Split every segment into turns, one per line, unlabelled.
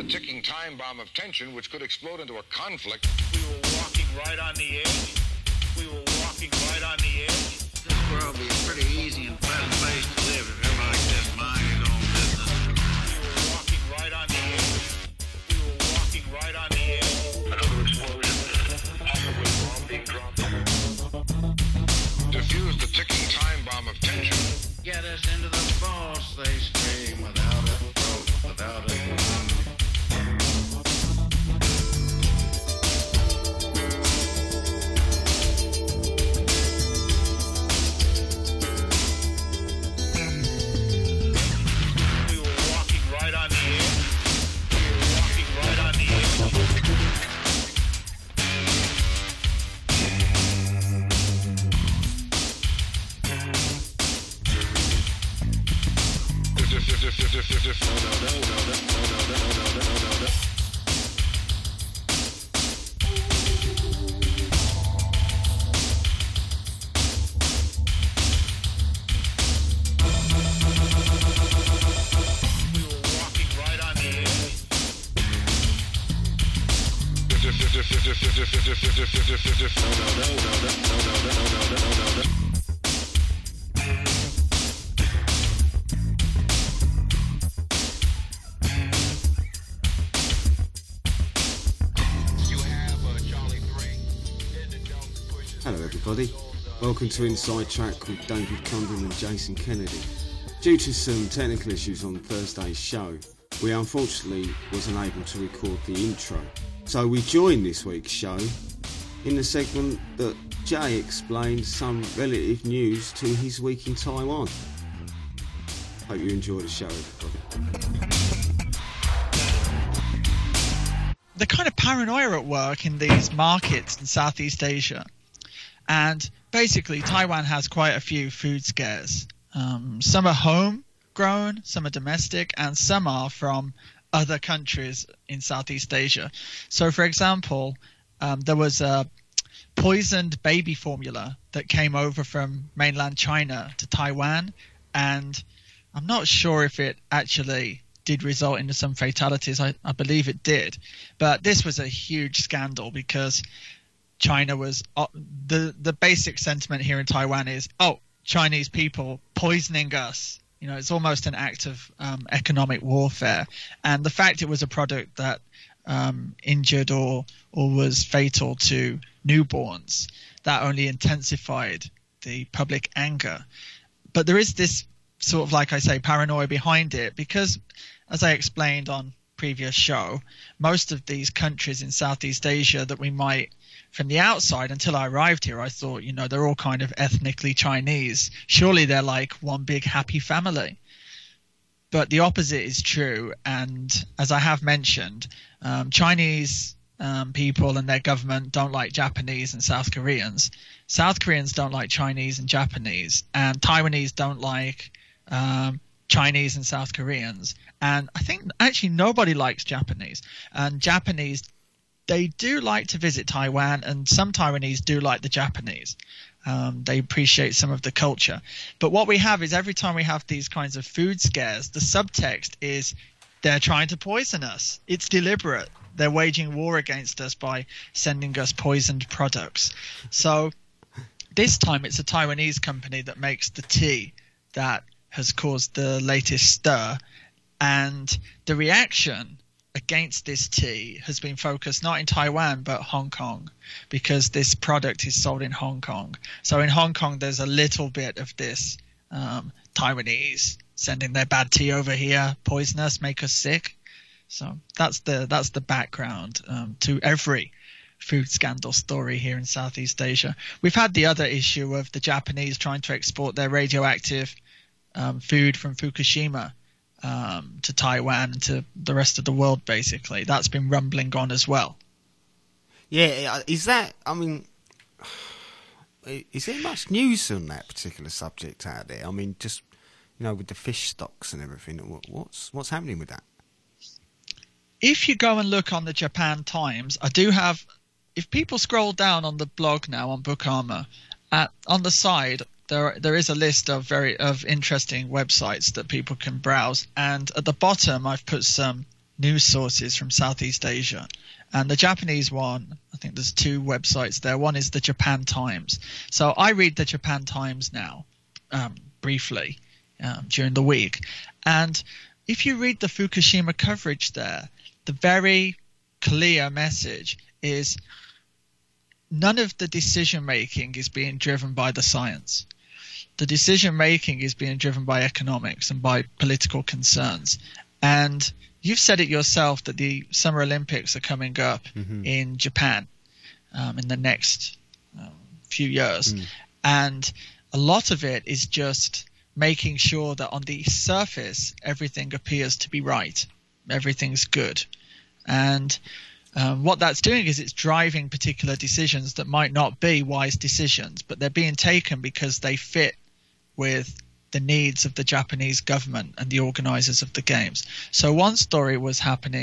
ticking time bomb of tension which could explode into a conflict.
We were walking right on the edge. We were walking right on the edge.
This world would be a pretty easy and pleasant place to live if everybody just mind his own business.
We were walking right on the edge. We were walking right on the edge.
Another explosion. Possibly bomb being dropped. Defuse the ticking time bomb of tension.
Get us into the boss, they scream, without a throat, without a gun.
We were walking right on the edge. We were walking right on the edge. We were walking right on the edge.
Hello everybody, welcome to Inside Track with David Condon and Jason Kennedy. Due to some technical issues on Thursday's show, we unfortunately wasn't able to record the intro. So we join this week's show in the segment that Jay explains some relative news to his week in Taiwan. Hope you enjoy the show, everybody.
The kind of paranoia at work in these markets in Southeast Asia. And basically, Taiwan has quite a few food scares. Some are homegrown, some are domestic, and some are from other countries in Southeast Asia. So, for example, there was a poisoned baby formula that came over from mainland China to Taiwan, and I'm not sure if it actually did result in some fatalities. I believe it did. But this was a huge scandal because China was the basic sentiment here in Taiwan is, oh, Chinese people poisoning us. You know, it's almost an act of economic warfare. And the fact it was a product that injured or was fatal to newborns, that only intensified the public anger. But there is this sort of, like I say, paranoia behind it because, as I explained on previous show, most of these countries in Southeast Asia that we might, from the outside, until I arrived here, I thought, you know, they're all kind of ethnically Chinese. Surely they're like one big happy family. But the opposite is true. And as I have mentioned, Chinese people and their government don't like Japanese and South Koreans. South Koreans don't like Chinese and Japanese. And Taiwanese don't like Chinese and South Koreans. And I think actually nobody likes Japanese. And Japanese, they do like to visit Taiwan, and some Taiwanese do like the Japanese. They appreciate some of the culture. But what we have is every time we have these kinds of food scares, the subtext is they're trying to poison us. It's deliberate. They're waging war against us by sending us poisoned products. So this time it's a Taiwanese company that makes the tea that has caused the latest stir. And the reaction against this tea has been focused not in Taiwan but Hong Kong, because this product is sold in Hong Kong. So in Hong Kong there's a little bit of this Taiwanese sending their bad tea over here, poison us, make us sick. So that's the background to every food scandal story here in Southeast Asia. We've had the other issue of the Japanese trying to export their radioactive food from Fukushima to Taiwan and to the rest of the world, basically. That's been rumbling on as well.
Yeah, is that, I mean, is there much news on that particular subject out there? I mean, just, you know, with the fish stocks and everything, what's happening with that?
If you go and look on the Japan Times, I do have, if people scroll down on the blog now on Bookama, on the side, there is a list of interesting websites that people can browse, and at the bottom I've put some news sources from Southeast Asia. And the Japanese one, I think there's two websites there. One is the Japan Times. So I read the Japan Times now, briefly, during the week. And if you read the Fukushima coverage there, the very clear message is none of the decision-making is being driven by the science. The decision-making is being driven by economics and by political concerns. And you've said it yourself that the Summer Olympics are coming up in Japan in the next few years. And a lot of it is just making sure that on the surface, everything appears to be right. Everything's good. And what that's doing is it's driving particular decisions that might not be wise decisions, but they're being taken because they fit with the needs of the Japanese government and the organizers of the games. So one story was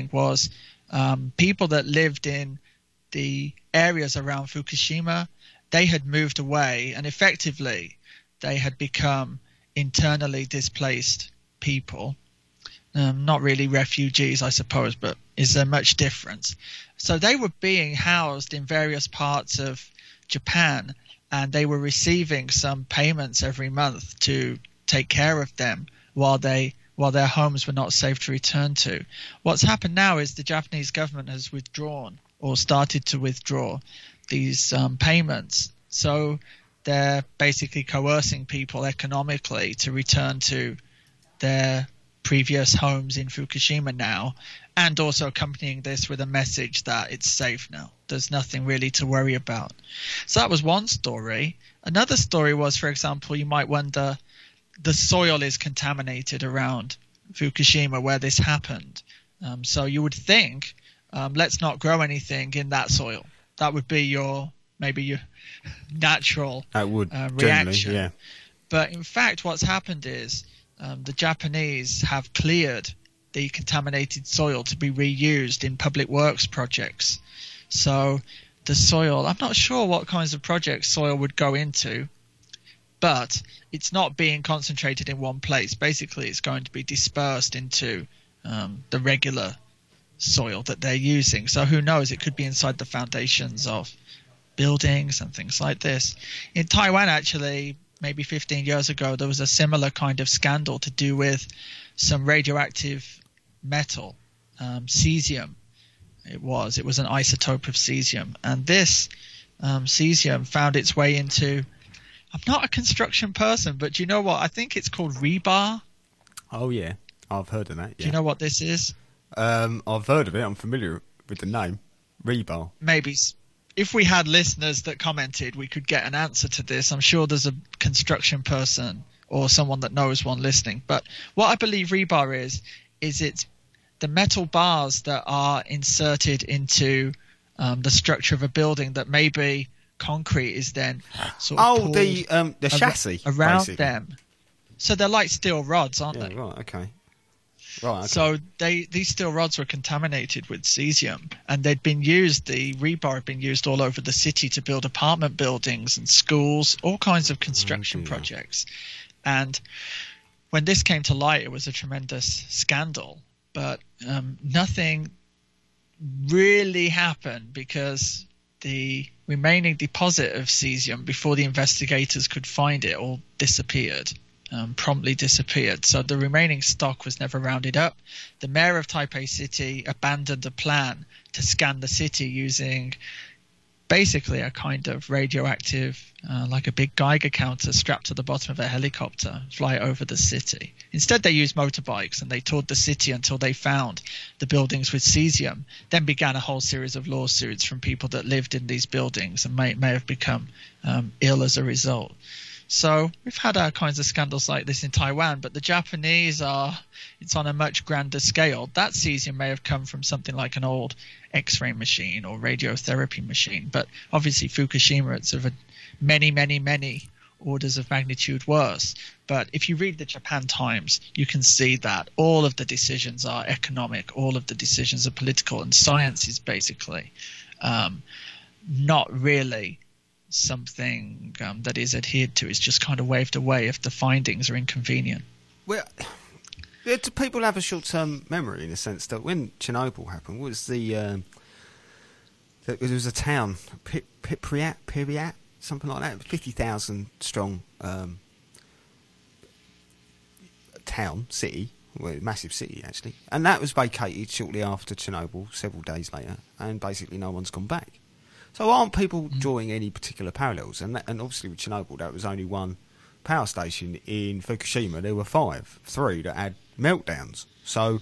people that lived in the areas around Fukushima, they had moved away, and effectively they had become internally displaced people. Not really refugees, I suppose, but is there much difference? So they were being housed in various parts of Japan, and they were receiving some payments every month to take care of them while their homes were not safe to return to. What's happened now is the Japanese government has withdrawn or started to withdraw these payments. So they're basically coercing people economically to return to their previous homes in Fukushima now, and also accompanying this with a message that it's safe now. There's nothing really to worry about. So that was one story. Another story was, for example, you might wonder, the soil is contaminated around Fukushima where this happened. So you would think, let's not grow anything in that soil. That would be your natural reaction. Yeah. But in fact, what's happened is the Japanese have cleared the contaminated soil to be reused in public works projects. So the soil, I'm not sure what kinds of projects soil would go into, but it's not being concentrated in one place. Basically, it's going to be dispersed into the regular soil that they're using. So who knows? It could be inside the foundations of buildings and things like this. In Taiwan, actually, maybe 15 years ago, there was a similar kind of scandal to do with some radioactive metal, cesium. It was an isotope of cesium. And this cesium found its way into, I'm not a construction person, but do you know what? I think it's called rebar.
Oh, yeah. I've heard of that. Yeah.
Do you know what this is?
I've heard of it. I'm familiar with the name. Rebar.
Maybe. If we had listeners that commented, we could get an answer to this. I'm sure there's a construction person or someone that knows one listening. But what I believe rebar is it's the metal bars that are inserted into the structure of a building that maybe concrete is then sort of
the chassis
around
basically.
them. So they're like steel rods, aren't they?
Right. Okay. Right. Okay.
So these steel rods were contaminated with cesium, and the rebar had been used all over the city to build apartment buildings and schools, all kinds of construction projects. And when this came to light, it was a tremendous scandal, but nothing really happened because the remaining deposit of cesium, before the investigators could find it, all disappeared. Promptly disappeared. So the remaining stock was never rounded up. The mayor of Taipei City abandoned a plan to scan the city using basically a kind of radioactive, like a big Geiger counter strapped to the bottom of a helicopter, fly over the city. Instead, they used motorbikes and they toured the city until they found the buildings with cesium, then began a whole series of lawsuits from people that lived in these buildings and may have become ill as a result. So we've had all kinds of scandals like this in Taiwan, but the Japanese it's on a much grander scale. That cesium may have come from something like an old X-ray machine or radiotherapy machine, but obviously Fukushima, it's of many, many, many orders of magnitude worse. But if you read the Japan Times, you can see that all of the decisions are economic, all of the decisions are political, and science is basically not really something that is adhered to. Is just kind of waved away if the findings are inconvenient.
Well,
Yeah, do people have a short-term memory in the sense that when Chernobyl happened, was there was a town, Pripyat, something like that, 50,000 strong town, city, well, massive city actually, and that was vacated shortly after Chernobyl, several days later, and basically no one's gone back. So aren't people drawing any particular parallels? And obviously with Chernobyl, that was only one power station. In Fukushima, there were three that had meltdowns. So,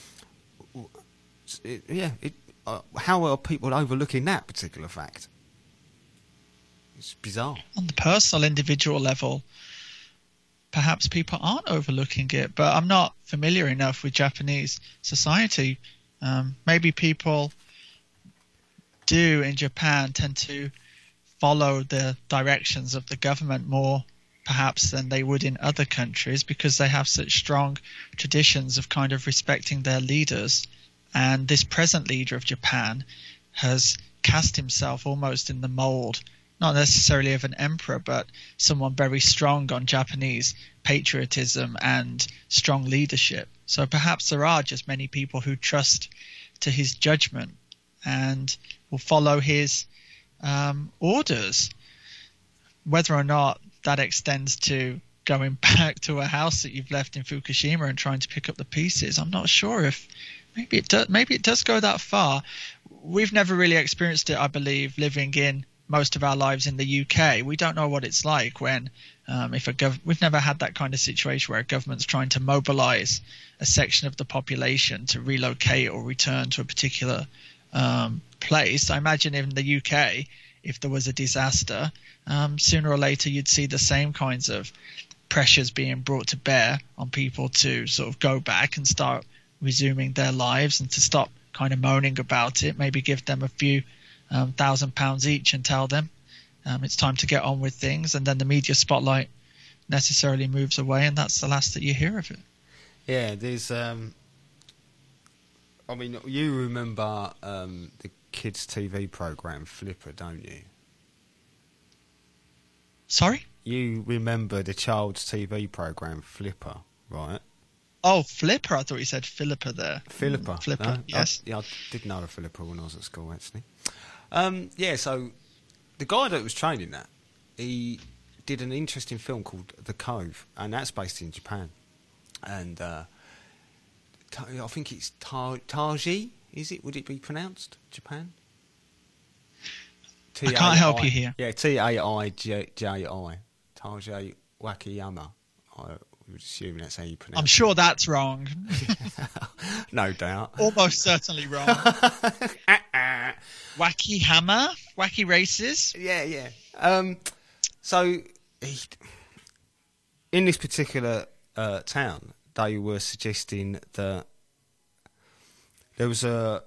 how are people overlooking that particular fact? It's bizarre.
On the personal, individual level, perhaps people aren't overlooking it, but I'm not familiar enough with Japanese society. Maybe people do in Japan tend to follow the directions of the government more perhaps than they would in other countries, because they have such strong traditions of kind of respecting their leaders. And this present leader of Japan has cast himself almost in the mold, not necessarily of an emperor, but someone very strong on Japanese patriotism and strong leadership. So perhaps there are just many people who trust to his judgment and will follow his orders. Whether or not that extends to going back to a house that you've left in Fukushima and trying to pick up the pieces, I'm not sure if maybe it does go that far. We've never really experienced it, I believe, living in most of our lives in the UK. We don't know what it's like when we've never had that kind of situation where a government's trying to mobilize a section of the population to relocate or return to a particular place. I imagine in the UK, if there was a disaster, sooner or later you'd see the same kinds of pressures being brought to bear on people to sort of go back and start resuming their lives and to stop kind of moaning about it, maybe give them a few £1,000 each and tell them it's time to get on with things, and then the media spotlight necessarily moves away and that's the last that you hear of it.
Yeah, there's I mean, you remember the kids' TV programme Flipper, don't you?
Sorry?
You remember the child's TV programme Flipper, right?
Oh, Flipper. I thought you said Philippa there.
Philippa.
Flipper,
No?
yes.
I did know a Philippa when I was at school, actually. Yeah, so the guy that was training that, he did an interesting film called The Cove, and that's based in Japan. And I think it's Taiji, is it? Would it be pronounced Japan?
I can't help you here.
Yeah, Taiji, Taiji Wakayama. I would assume that's how you pronounce it.
I'm sure that's wrong.
No doubt.
Almost certainly wrong. Wacky hammer? Wacky races?
Yeah. So, in this particular town, they were suggesting that there was a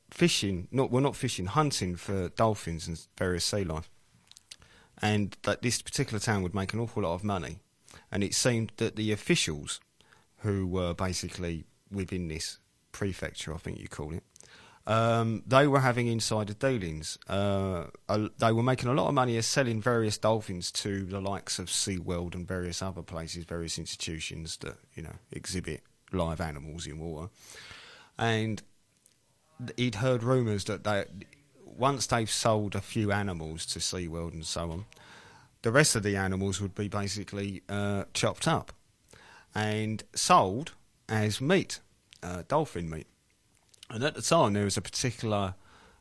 hunting for dolphins and various sea life. And that this particular town would make an awful lot of money. And it seemed that the officials who were basically within this prefecture, I think you call it, they were having insider dealings. They were making a lot of money as selling various dolphins to the likes of SeaWorld and various other places, various institutions that, exhibit live animals in water. And he'd heard rumours that once they've sold a few animals to SeaWorld and so on, the rest of the animals would be basically chopped up and sold as meat, dolphin meat. And at the time, there was a particular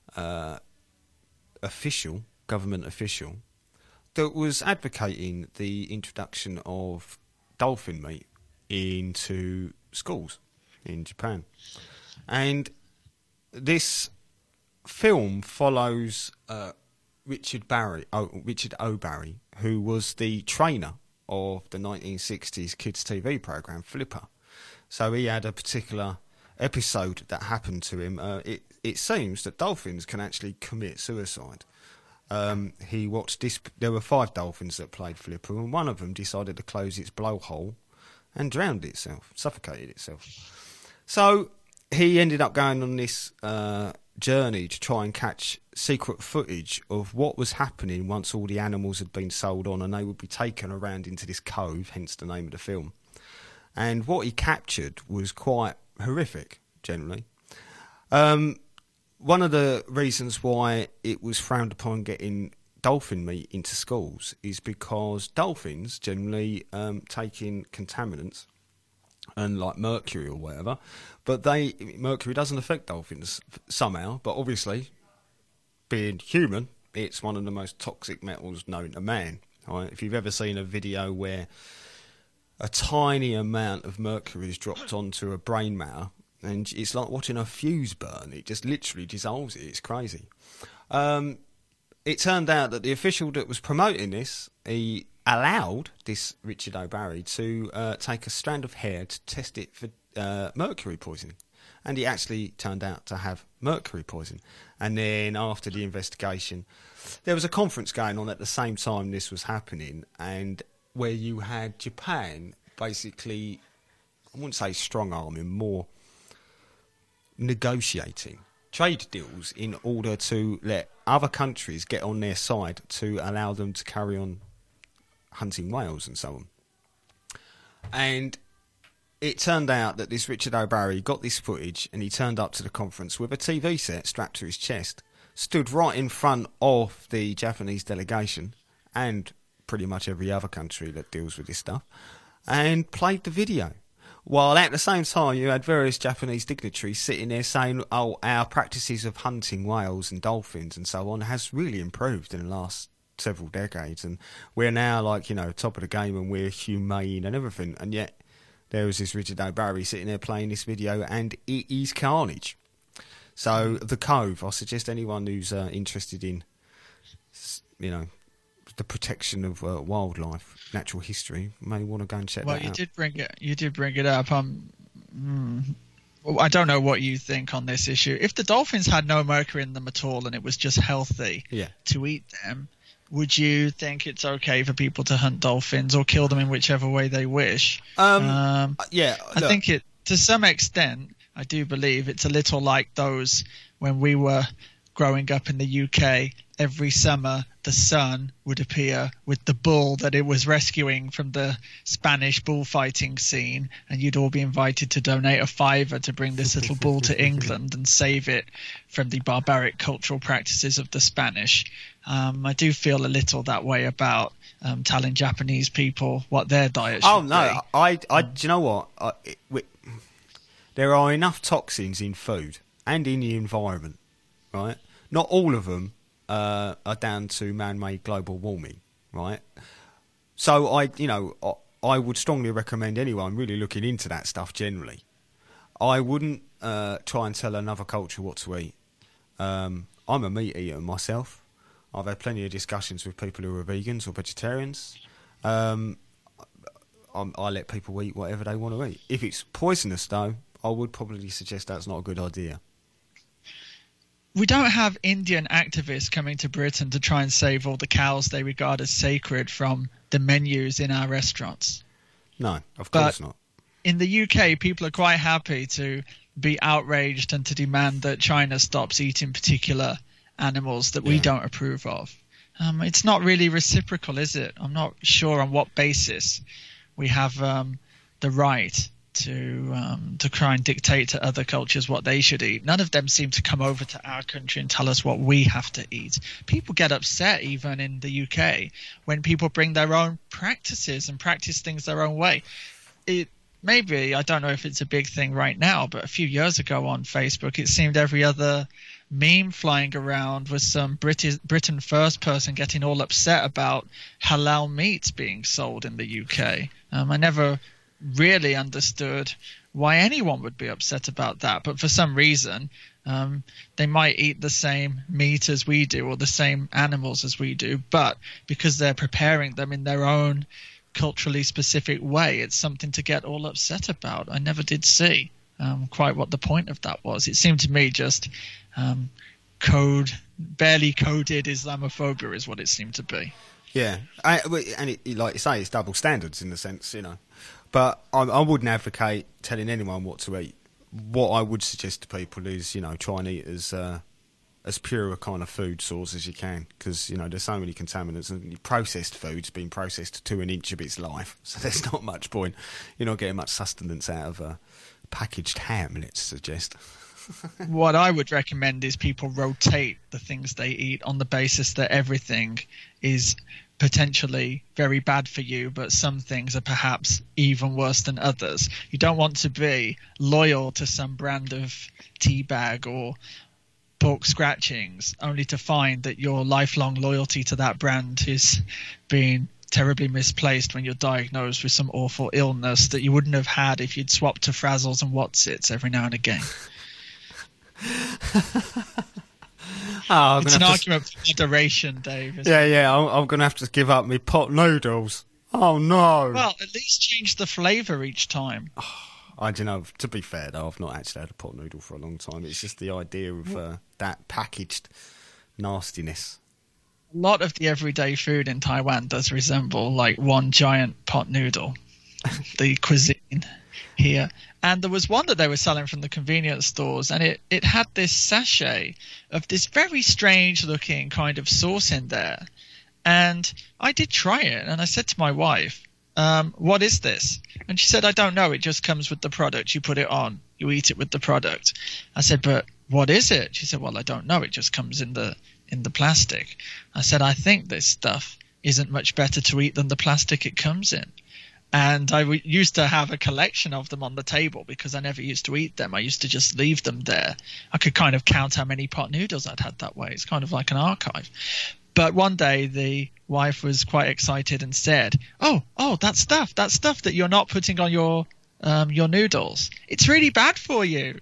government official, that was advocating the introduction of dolphin meat into schools in Japan. And this film follows Richard O'Barry, who was the trainer of the 1960s kids' TV programme Flipper. So he had a particular episode that happened to him. It seems that dolphins can actually commit suicide. He watched this. There were 5 dolphins that played Flipper, and one of them decided to close its blowhole and drowned itself, suffocated itself. So he ended up going on this journey to try and catch secret footage of what was happening once all the animals had been sold on, and they would be taken around into this cove, hence the name of the film. and what he captured was quite horrific, generally. One of the reasons why it was frowned upon getting dolphin meat into schools is because dolphins generally take in contaminants and like mercury or whatever, but mercury doesn't affect dolphins somehow, but obviously being human, it's one of the most toxic metals known to man. Right? If you've ever seen a video where a tiny amount of mercury is dropped onto a brain matter, and it's like watching a fuse burn, it just literally dissolves it. It's crazy. It turned out that the official that was promoting this, he allowed this Richard O'Barry to take a strand of hair to test it for mercury poisoning. And he actually turned out to have mercury poisoning. And then after the investigation, there was a conference going on at the same time this was happening, and where you had Japan basically, I wouldn't say strong-arming, more negotiating trade deals in order to let other countries get on their side to allow them to carry on hunting whales and so on. And it turned out that this Richard O'Barry got this footage, and he turned up to the conference with a TV set strapped to his chest, stood right in front of the Japanese delegation and pretty much every other country that deals with this stuff, and played the video. While at the same time you had various Japanese dignitaries sitting there saying, oh, our practices of hunting whales and dolphins and so on has really improved in the last several decades, and we're now like, you know, top of the game and we're humane and everything. And yet there was this Richard O'Barry sitting there playing this video, and it is carnage. So The Cove, I suggest anyone who's interested in, you know, the protection of wildlife, natural history, may want to go and check that out.
You did bring it up. I don't know what you think on this issue. If the dolphins had no mercury in them at all and it was just healthy to eat them, would you think it's okay for people to hunt dolphins or kill them in whichever way they wish? I think it, to some extent, I do believe it's a little like those when we were growing up in the UK. Every summer, the sun would appear with the bull that it was rescuing from the Spanish bullfighting scene, and you'd all be invited to donate a $5 to bring this little bull to England and save it from the barbaric cultural practices of the Spanish. I do feel a little that way about telling Japanese people what their diet should be.
Do you know what? There are enough toxins in food and in the environment, right? Not all of them are down to man-made global warming, right? So I would strongly recommend anyone really looking into that stuff generally. I wouldn't try and tell another culture what to eat. I'm a meat eater myself. I've had plenty of discussions with people who are vegans or vegetarians. I let people eat whatever they want to eat. If it's poisonous, though, I would probably suggest that's not a good idea.
We don't have Indian activists coming to Britain to try and save all the cows they regard as sacred from the menus in our restaurants.
No, of course not.
In the UK, people are quite happy to be outraged and to demand that China stops eating particular animals that we don't approve of. It's not really reciprocal, is it? I'm not sure on what basis we have the right to try and dictate to other cultures what they should eat. None of them seem to come over to our country and tell us what we have to eat. People get upset even in the UK when people bring their own practices and practice things their own way. Maybe, I don't know if it's a big thing right now, but a few years ago on Facebook, it seemed every other meme flying around was some Britain First person getting all upset about halal meat being sold in the UK. I never really understood why anyone would be upset about that, but for some reason they might eat the same meat as we do or the same animals as we do, but because they're preparing them in their own culturally specific way, it's something to get all upset about. I never did see quite what the point of that was. It seemed to me just barely coded Islamophobia is what it seemed to be.
Yeah, and it, like you say, it's double standards in the sense, you know. But I wouldn't advocate telling anyone what to eat. What I would suggest to people is, you know, try and eat as
as pure a kind of food source as you can, because there's so many contaminants, and processed food's been processed to an inch of its life, so there's not much point. You're not getting much sustenance out of packaged ham, let's suggest.
What I would recommend is people rotate the things they eat on the basis that everything is potentially very bad for you, but some things are perhaps even worse than others. You don't want to be loyal to some brand of tea bag or pork scratchings only to find that your lifelong loyalty to that brand is being terribly misplaced when you're diagnosed with some awful illness that you wouldn't have had if you'd swapped to Frazzles and Wotsits every now and again. It's an argument for moderation, Dave.
Yeah, I'm going to have to give up my pot noodles. Oh, no.
Well, at least change the flavour each time.
I don't know. To be fair, though, I've not actually had a pot noodle for a long time. It's just the idea of that packaged nastiness.
A lot of the everyday food in Taiwan does resemble like one giant pot noodle, the cuisine here. And there was one that they were selling from the convenience stores, and it had this sachet of this very strange looking kind of sauce in there. And I did try it, and I said to my wife, what is this? And she said, I don't know. It just comes with the product. You put it on. You eat it with the product. I said, but what is it? She said, well, I don't know. It just comes in the plastic. I said, I think this stuff isn't much better to eat than the plastic it comes in. And I used to have a collection of them on the table because I never used to eat them. I used to just leave them there. I could kind of count how many pot noodles I'd had that way. It's kind of like an archive. But one day the wife was quite excited and said, oh, that stuff that you're not putting on your noodles, it's really bad for you.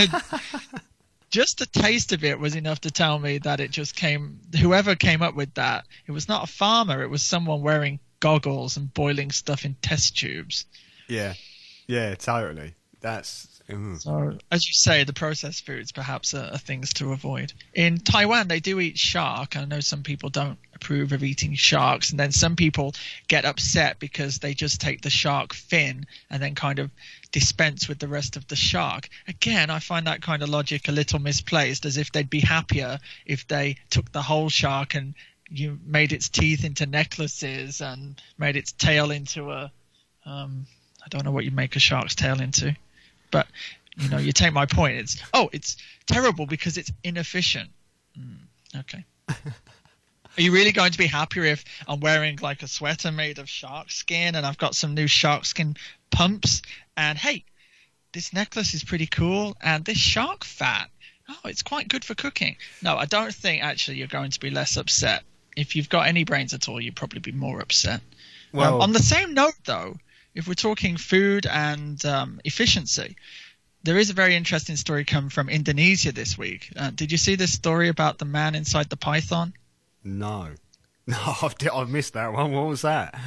Just the taste of it was enough to tell me that it just whoever came up with that, it was not a farmer, it was someone wearing goggles and boiling stuff in test tubes.
Yeah, totally. That's
so, as you say, the processed foods perhaps are things to avoid. In Taiwan, they do eat shark. I know some people don't approve of eating sharks, and then some people get upset because they just take the shark fin and then kind of dispense with the rest of the shark. Again, I find that kind of logic a little misplaced, as if they'd be happier if they took the whole shark and you made its teeth into necklaces and made its tail into I don't know what you make a shark's tail into, but you take my point. It's terrible because it's inefficient. Okay. Are you really going to be happier if I'm wearing like a sweater made of shark skin and I've got some new shark skin pumps and hey, this necklace is pretty cool and this shark fat, it's quite good for cooking. No, I don't think actually you're going to be less upset. If you've got any brains at all, you'd probably be more upset. Well, on the same note, though, if we're talking food and efficiency, there is a very interesting story coming from Indonesia this week. Did you see this story about the man inside the python?
No, I've missed that one. What was that?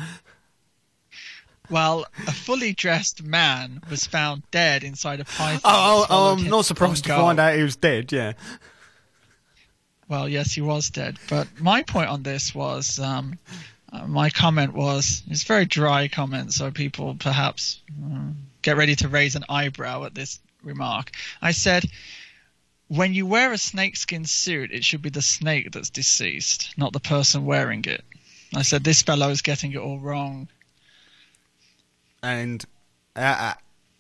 Well, a fully dressed man was found dead inside a python.
I'm not surprised to find out he was dead, yeah.
Well, yes, he was dead. But my point on this was, my comment was, it's a very dry comment, so people perhaps get ready to raise an eyebrow at this remark. I said, when you wear a snakeskin suit, it should be the snake that's deceased, not the person wearing it. I said, this fellow is getting it all wrong.
And
how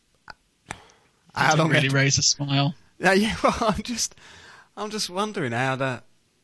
long really raise a smile?
Yeah, well, I'm just wondering how that.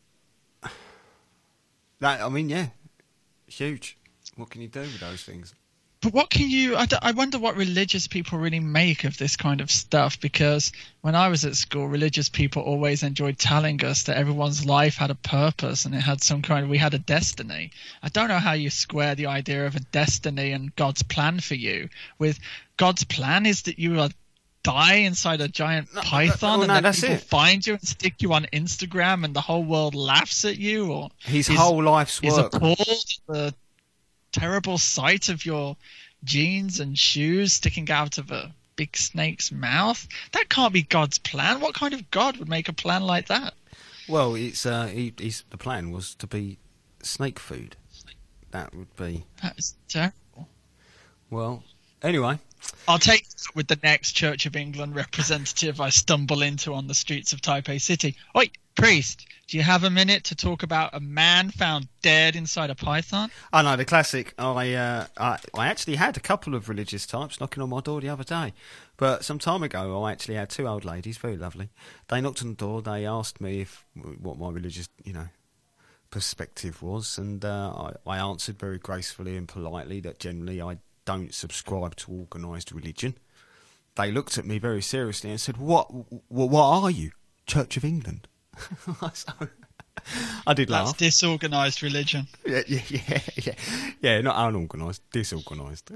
I mean, yeah, huge. What can you do with those things?
But what can you? I wonder what religious people really make of this kind of stuff. Because when I was at school, religious people always enjoyed telling us that everyone's life had a purpose and it had some kind of. We had a destiny. I don't know how you square the idea of a destiny and God's plan for you with God's plan is that you are. Die inside a giant python and then people find you and stick you on Instagram and the whole world laughs at you, or
his whole life's work
is appalled at the terrible sight of your jeans and shoes sticking out of a big snake's mouth. That can't be God's plan. What kind of God would make a plan like that?
Well, it's the plan was to be snake food. That would be.
That is terrible.
Well. Anyway,
I'll take it with the next Church of England representative I stumble into on the streets of Taipei City. Oi, priest, do you have a minute to talk about a man found dead inside a python?
I know the classic. I actually had a couple of religious types knocking on my door the other day, but some time ago I actually had two old ladies, very lovely. They knocked on the door. They asked me what my religious, perspective was, and I answered very gracefully and politely that generally I don't subscribe to organised religion. They looked at me very seriously and said, "What are you, Church of England?" So, I did laugh.
That's disorganised religion.
Yeah, not unorganised, disorganised.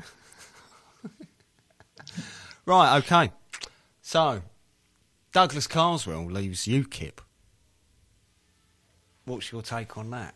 Right, okay. So, Douglas Carswell leaves UKIP. What's your take on that?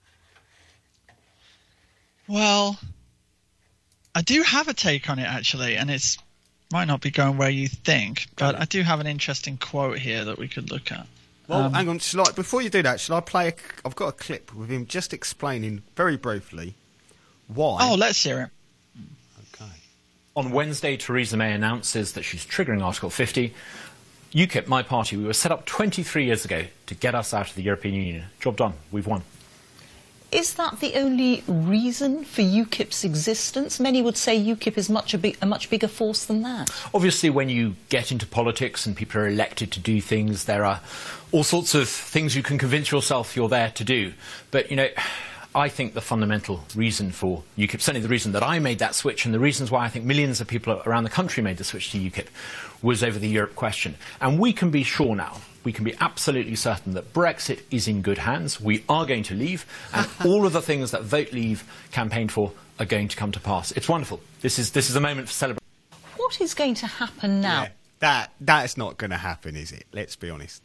Well, I do have a take on it, actually, and it's might not be going where you think, but I do have an interesting quote here that we could look at.
Well, hang on. Before you do that, shall I play I've got a clip with him just explaining very briefly why.
Oh, let's hear it.
Okay.
On Wednesday, Theresa May announces that she's triggering Article 50. UKIP, my party, we were set up 23 years ago to get us out of the European Union. Job done. We've won.
Is that the only reason for UKIP's existence? Many would say UKIP is a much bigger force than that.
Obviously, when you get into politics and people are elected to do things, there are all sorts of things you can convince yourself you're there to do. But, I think the fundamental reason for UKIP, certainly the reason that I made that switch and the reasons why I think millions of people around the country made the switch to UKIP, was over the Europe question. And we can be sure now, we can be absolutely certain that Brexit is in good hands. We are going to leave, and all of the things that Vote Leave campaigned for are going to come to pass. It's wonderful. This is a moment for celebration.
What is going to happen now?
Yeah, that's not going to happen, is it? Let's be honest.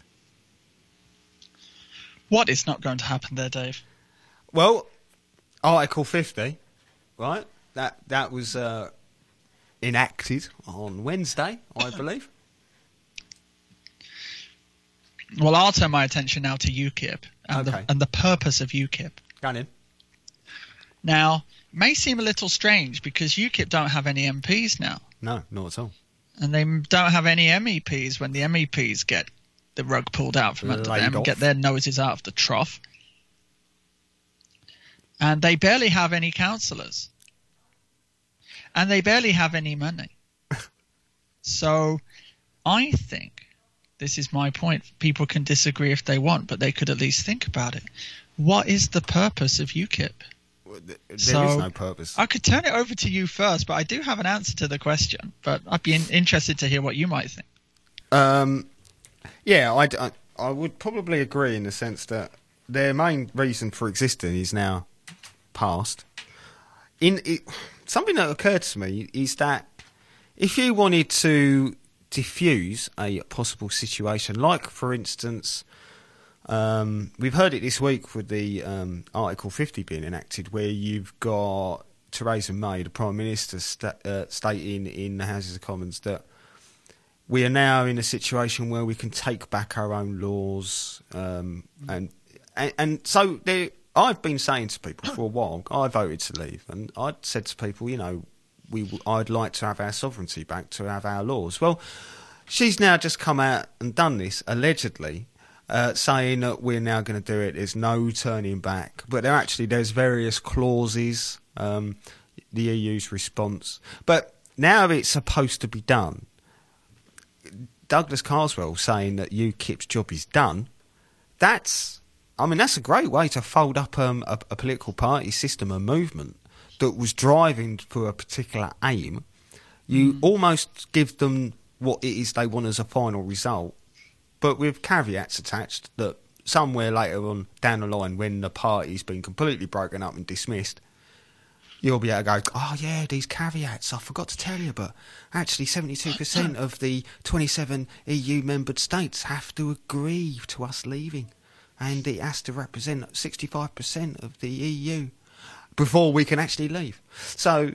What is not going to happen there, Dave?
Well, Article 50, right? That was enacted on Wednesday, I believe.
Well, I'll turn my attention now to UKIP and the purpose of UKIP.
Go on in.
Now, it may seem a little strange because UKIP don't have any MPs now.
No, not at all.
And they don't have any MEPs when the MEPs get the rug pulled out from under them and get their noses out of the trough. And they barely have any councillors. And they barely have any money. So I think, this is my point, people can disagree if they want, but they could at least think about it. What is the purpose of UKIP?
There is no purpose.
I could turn it over to you first, but I do have an answer to the question. But I'd be interested to hear what you might think.
Yeah, I would probably agree in the sense that their main reason for existing is now past. Something that occurred to me is that if you wanted to diffuse a possible situation, like, for instance, we've heard it this week with the Article 50 being enacted, where you've got Theresa May, the Prime Minister, stating in the Houses of Commons that we are now in a situation where we can take back our own laws, and so I've been saying to people for a while, I voted to leave, and I'd said to people, I'd like to have our sovereignty back, to have our laws. Well, she's now just come out and done this, allegedly, saying that we're now going to do it, there's no turning back. But there's various clauses, the EU's response. But now it's supposed to be done. Douglas Carswell saying that UKIP's job is done, that's a great way to fold up a political party system, a movement that was driving for a particular aim. You almost give them what it is they want as a final result, but with caveats attached that somewhere later on down the line, when the party's been completely broken up and dismissed, you'll be able to go, oh yeah, these caveats, I forgot to tell you, but actually 72% of the 27 EU-membered states have to agree to us leaving, and it has to represent 65% of the EU before we can actually leave. So,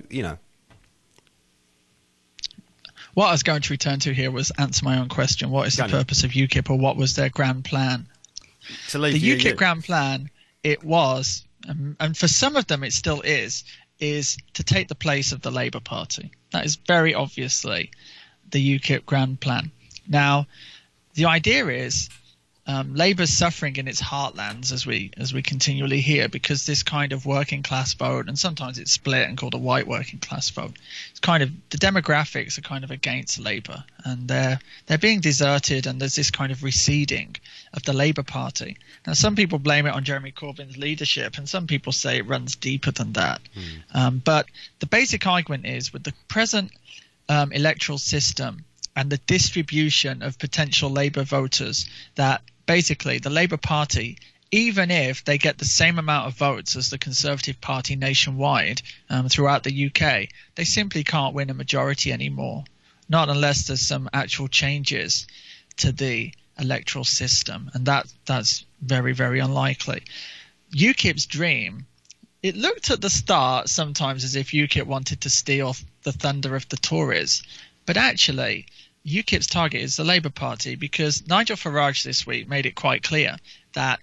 What I was going to return to here was answer my own question. What is the purpose of UKIP, or what was their grand plan?
To leave
the UKIP grand plan, it was, and for some of them it still is to take the place of the Labour Party. That is very obviously the UKIP grand plan. Now, the idea is Labour's suffering in its heartlands, as we continually hear, because this kind of working class vote, and sometimes it's split and called a white working class vote. It's kind of the demographics are kind of against Labour, and they're being deserted, and there's this kind of receding of the Labour Party. Now, some people blame it on Jeremy Corbyn's leadership, and some people say it runs deeper than that. But the basic argument is, with the present electoral system and the distribution of potential Labour voters, that basically the Labour Party, even if they get the same amount of votes as the Conservative Party nationwide throughout the UK, they simply can't win a majority anymore, not unless there's some actual changes to the electoral system, and that's very, very unlikely. UKIP's dream, it looked at the start sometimes as if UKIP wanted to steal the thunder of the Tories, but actually UKIP's target is the Labour Party, because Nigel Farage this week made it quite clear that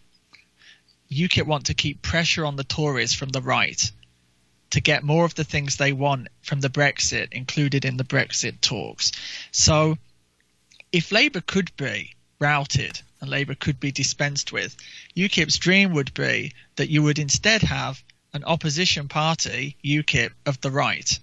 UKIP want to keep pressure on the Tories from the right to get more of the things they want from the Brexit included in the Brexit talks. So if Labour could be routed and Labour could be dispensed with, UKIP's dream would be that you would instead have an opposition party, UKIP, of the right,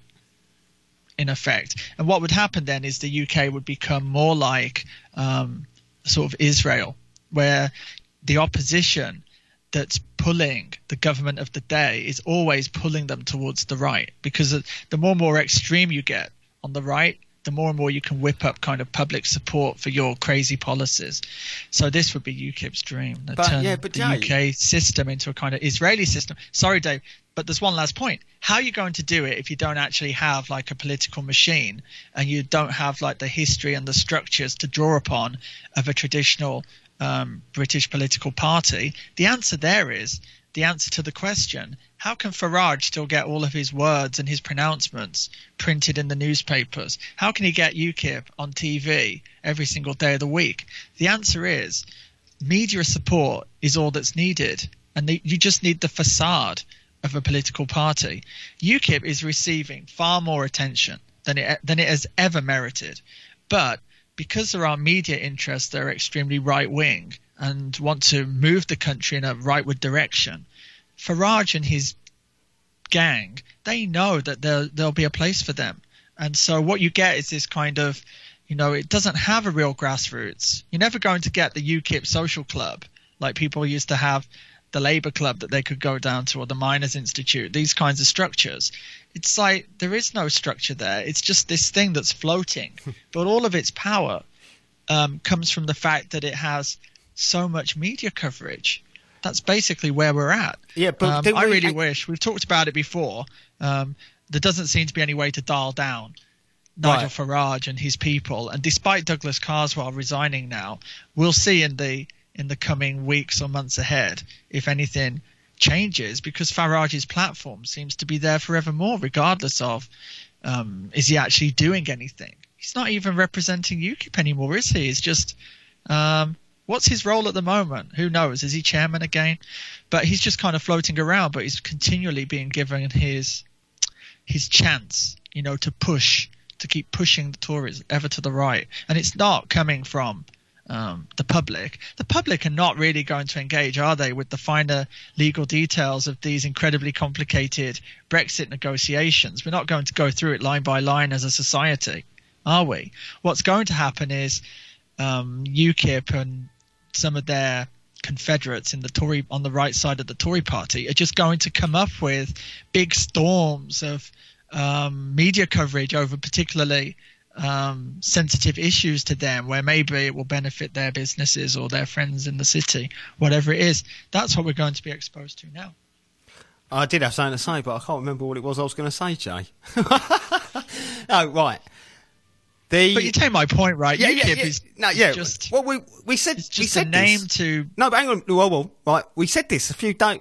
in effect. And what would happen then is the UK would become more like sort of Israel, where the opposition that's pulling the government of the day is always pulling them towards the right, because the more and more extreme you get on the right, the more and more you can whip up kind of public support for your crazy policies. So this would be UKIP's dream, turn the UK system into a kind of Israeli system. Sorry, Dave, but there's one last point. How are you going to do it if you don't actually have like a political machine, and you don't have like the history and the structures to draw upon of a traditional British political party? The answer there is the answer to the question, how can Farage still get all of his words and his pronouncements printed in the newspapers? How can he get UKIP on TV every single day of the week? The answer is media support is all that's needed, and you just need the facade of a political party. UKIP is receiving far more attention than it has ever merited, but because there are media interests that are extremely right-wing and want to move the country in a rightward direction, Farage and his gang, they know that there'll be a place for them. And so what you get is this kind of, it doesn't have a real grassroots. You're never going to get the UKIP social club like people used to have the Labour Club that they could go down to, or the Miners' Institute, these kinds of structures. It's like there is no structure there. It's just this thing that's floating. But all of its power comes from the fact that it has so much media coverage. That's basically where we're at.
Yeah, but
I really wish, we've talked about it before, there doesn't seem to be any way to dial down Nigel Farage and his people. And despite Douglas Carswell resigning now, we'll see in the coming weeks or months ahead if anything changes, because Farage's platform seems to be there forevermore, regardless of is he actually doing anything. He's not even representing UKIP anymore, is he? It's just what's his role at the moment? Who knows? Is he chairman again? But he's just kind of floating around, but he's continually being given his chance, to keep pushing the Tories ever to the right. And it's not coming from the public. The public are not really going to engage, are they, with the finer legal details of these incredibly complicated Brexit negotiations? We're not going to go through it line by line as a society, are we? What's going to happen is UKIP and some of their confederates in the Tory, on the right side of the Tory party, are just going to come up with big storms of media coverage over particularly sensitive issues to them, where maybe it will benefit their businesses or their friends in the city, whatever it is. That's what we're going to be exposed to now.
I did have something to say, but I can't remember what it was I was going to say, Jay. No, right.
But you take my point, right? UKIP is just.
Well, we said
it's just
we said
a name
this.
to.
No, but hang on. Well, right. We said this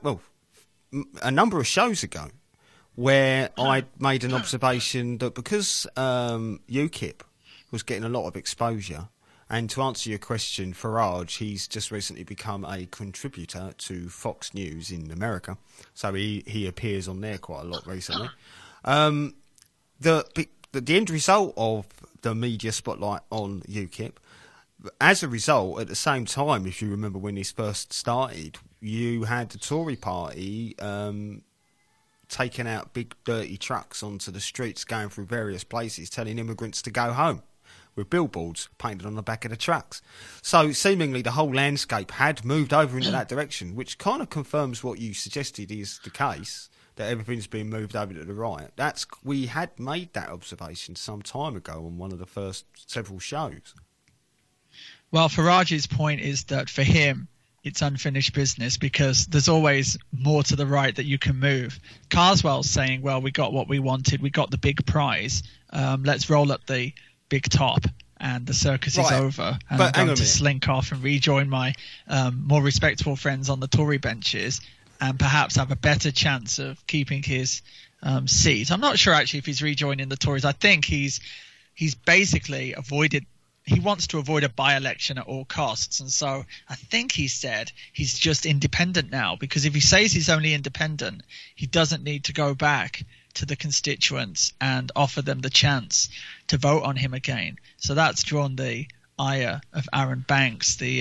a number of shows ago, where I made an observation that because UKIP was getting a lot of exposure, and to answer your question, Farage, he's just recently become a contributor to Fox News in America, so he appears on there quite a lot recently. The the end result of the media spotlight on UKIP, as a result, at the same time, if you remember when this first started, you had the Tory party taking out big dirty trucks onto the streets, going through various places, telling immigrants to go home, with billboards painted on the back of the trucks. So seemingly the whole landscape had moved over into that direction, which kind of confirms what you suggested is the case, that everything's been moved over to the right. We had made that observation some time ago on one of the first several shows.
Well, Farage's point is that for him, it's unfinished business because there's always more to the right that you can move. Carswell's saying, well, we got what we wanted. We got the big prize. Let's roll up the big top and the circus is over. And I'm going to slink off and rejoin my more respectable friends on the Tory benches and perhaps have a better chance of keeping his seat. I'm not sure actually if he's rejoining the Tories. I think he's basically he wants to avoid a by-election at all costs. And so I think he said he's just independent now, because if he says he's only independent, he doesn't need to go back to the constituents and offer them the chance to vote on him again. So that's drawn the ire of Aaron Banks, the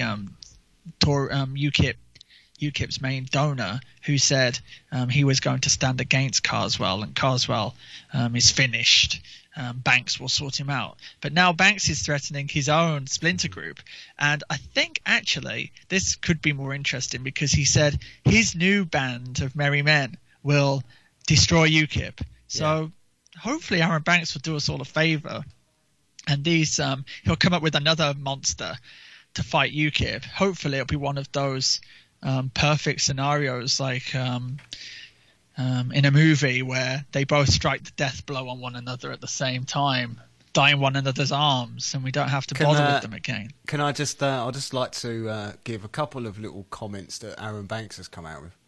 UKIP's main donor, who said he was going to stand against Carswell, and Carswell is finished. Banks will sort him out. But now Banks is threatening his own splinter group. And I think actually this could be more interesting, because he said his new band of merry men will destroy UKIP. So hopefully Aaron Banks will do us all a favour. And he'll come up with another monster to fight UKIP. Hopefully it'll be one of those perfect scenarios like in a movie where they both strike the death blow on one another at the same time, die in one another's arms, and we don't have to bother with them again.
Can I just? I'd just like to give a couple of little comments that Aaron Banks has come out with.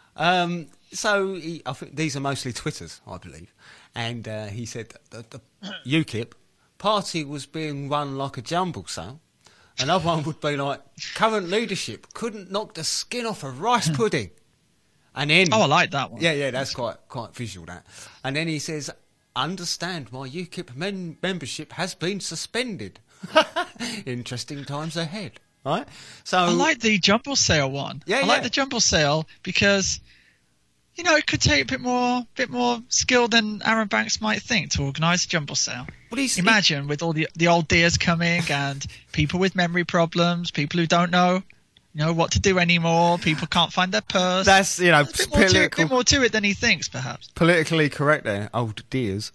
I think these are mostly Twitters, I believe, and he said that the UKIP party was being run like a jumble sale. Another one would be like, current leadership couldn't knock the skin off a rice pudding. And then,
I like that one.
Yeah, that's quite visual, that. And then he says, understand my UKIP membership has been suspended. Interesting times ahead. Right? So
I like the jumble sale one. I like the jumble sale because, it could take a bit more skill than Aaron Banks might think to organise a jumble sale. Imagine with all the old dears coming and people with memory problems, people who don't know what to do anymore. People can't find their purse.
That's,
a bit more to it than he thinks, perhaps.
Politically correct there, old dears.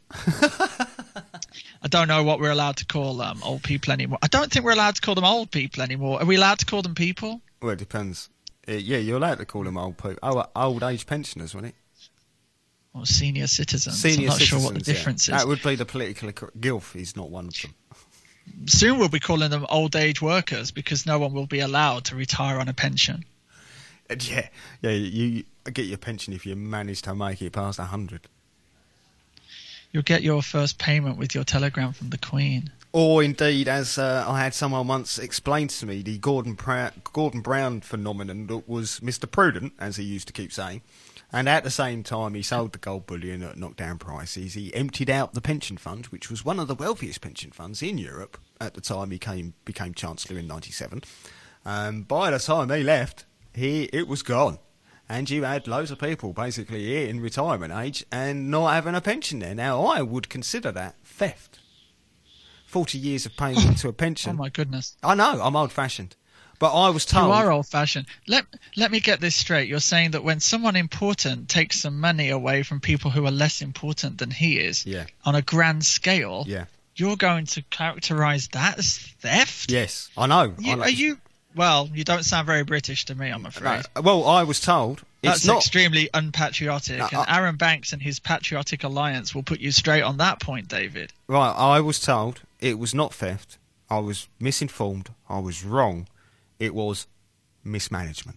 I don't know what we're allowed to call old people anymore. I don't think we're allowed to call them old people anymore. Are we allowed to call them people?
Well, it depends. You're allowed to call them old people. Old age pensioners, wasn't it?
Or senior citizens. I'm not sure what the difference is.
That would be the politically correct. Gilf is not one of them.
Soon we'll be calling them old age workers because no one will be allowed to retire on a pension.
Yeah, you get your pension if you manage to make it past 100.
You'll get your first payment with your telegram from the Queen.
Or indeed, as I had someone once explain to me, the Gordon Brown phenomenon that was Mr. Prudent, as he used to keep saying. And at the same time, he sold the gold bullion at knockdown prices. He emptied out the pension fund, which was one of the wealthiest pension funds in Europe at the time he became Chancellor in 1997. By the time he left, it was gone. And you had loads of people basically in retirement age and not having a pension there. Now, I would consider that theft. 40 years of paying into a pension.
Oh, my goodness.
I know, I'm old-fashioned. But I was told...
You are old-fashioned. Let me get this straight. You're saying that when someone important takes some money away from people who are less important than he is, on a grand scale, you're going to characterise that as theft?
Yes, I know.
Well, you don't sound very British to me, I'm afraid.
No, well, I was told...
That's extremely unpatriotic, and Aaron Banks and his Patriotic Alliance will put you straight on that point, David.
Right, I was told it was not theft. I was misinformed. I was wrong. It was mismanagement.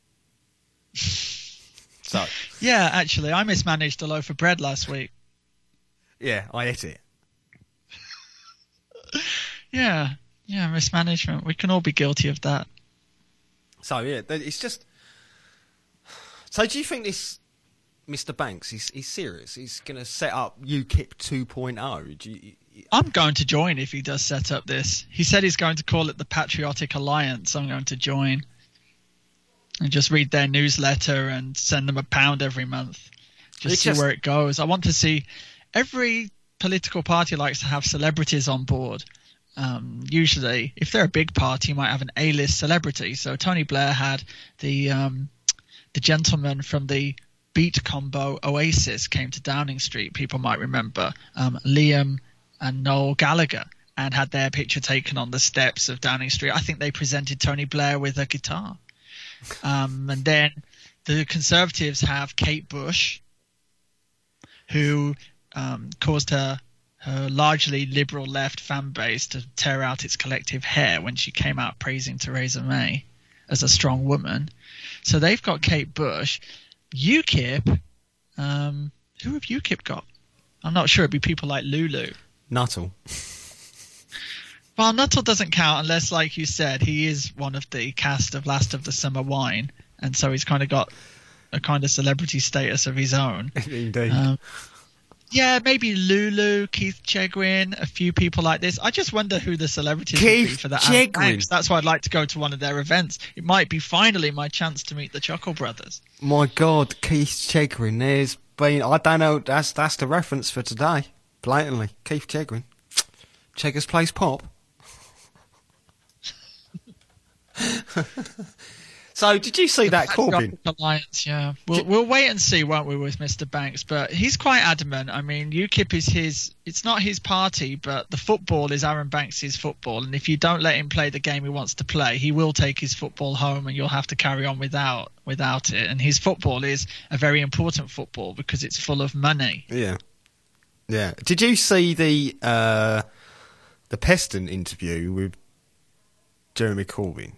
So.
Yeah, actually, I mismanaged a loaf of bread last week.
Yeah, I ate it.
Yeah, mismanagement. We can all be guilty of that.
So, yeah, it's just... So do you think this Mr. Banks? He's serious. He's going to set up UKIP 2.0.
I'm going to join if he does set up this. He said he's going to call it the Patriotic Alliance. I'm going to join and just read their newsletter and send them £1 every month. Just see where it goes. I want to see. Every political party likes to have celebrities on board. Usually, if they're a big party, you might have an A-list celebrity. So Tony Blair had the gentleman from the Beat combo Oasis came to Downing Street. People might remember Liam and Noel Gallagher, and had their picture taken on the steps of Downing Street. I think they presented Tony Blair with a guitar. And then the Conservatives have Kate Bush, who caused her largely liberal left fan base to tear out its collective hair when she came out praising Theresa May as a strong woman. So they've got Kate Bush. UKIP, who have UKIP got? I'm not sure. It'd be people like Lulu.
Nuttall.
Well, Nuttall doesn't count unless, like you said, he is one of the cast of Last of the Summer Wine, and so he's kind of got a kind of celebrity status of his own.
Indeed.
Yeah, maybe Lulu, Keith Chegwin, a few people like this. I just wonder who the celebrities would be for that.
Chegwin.
That's why I'd like to go to one of their events. It might be finally my chance to meet the Chuckle Brothers.
My God, Keith Chegwin. There's been, I don't know, that's the reference for today. Blatantly. Keith Chegwin. Cheggers Plays Pop. So, did you see that Corbyn?
Alliance, yeah. We'll wait and see, won't we, with Mr. Banks? But he's quite adamant. I mean, UKIP is it's not his party, but the football is Aaron Banks' football. And if you don't let him play the game he wants to play, he will take his football home and you'll have to carry on without it. And his football is a very important football because it's full of money.
Yeah. Yeah. Did you see the Peston interview with Jeremy Corbyn?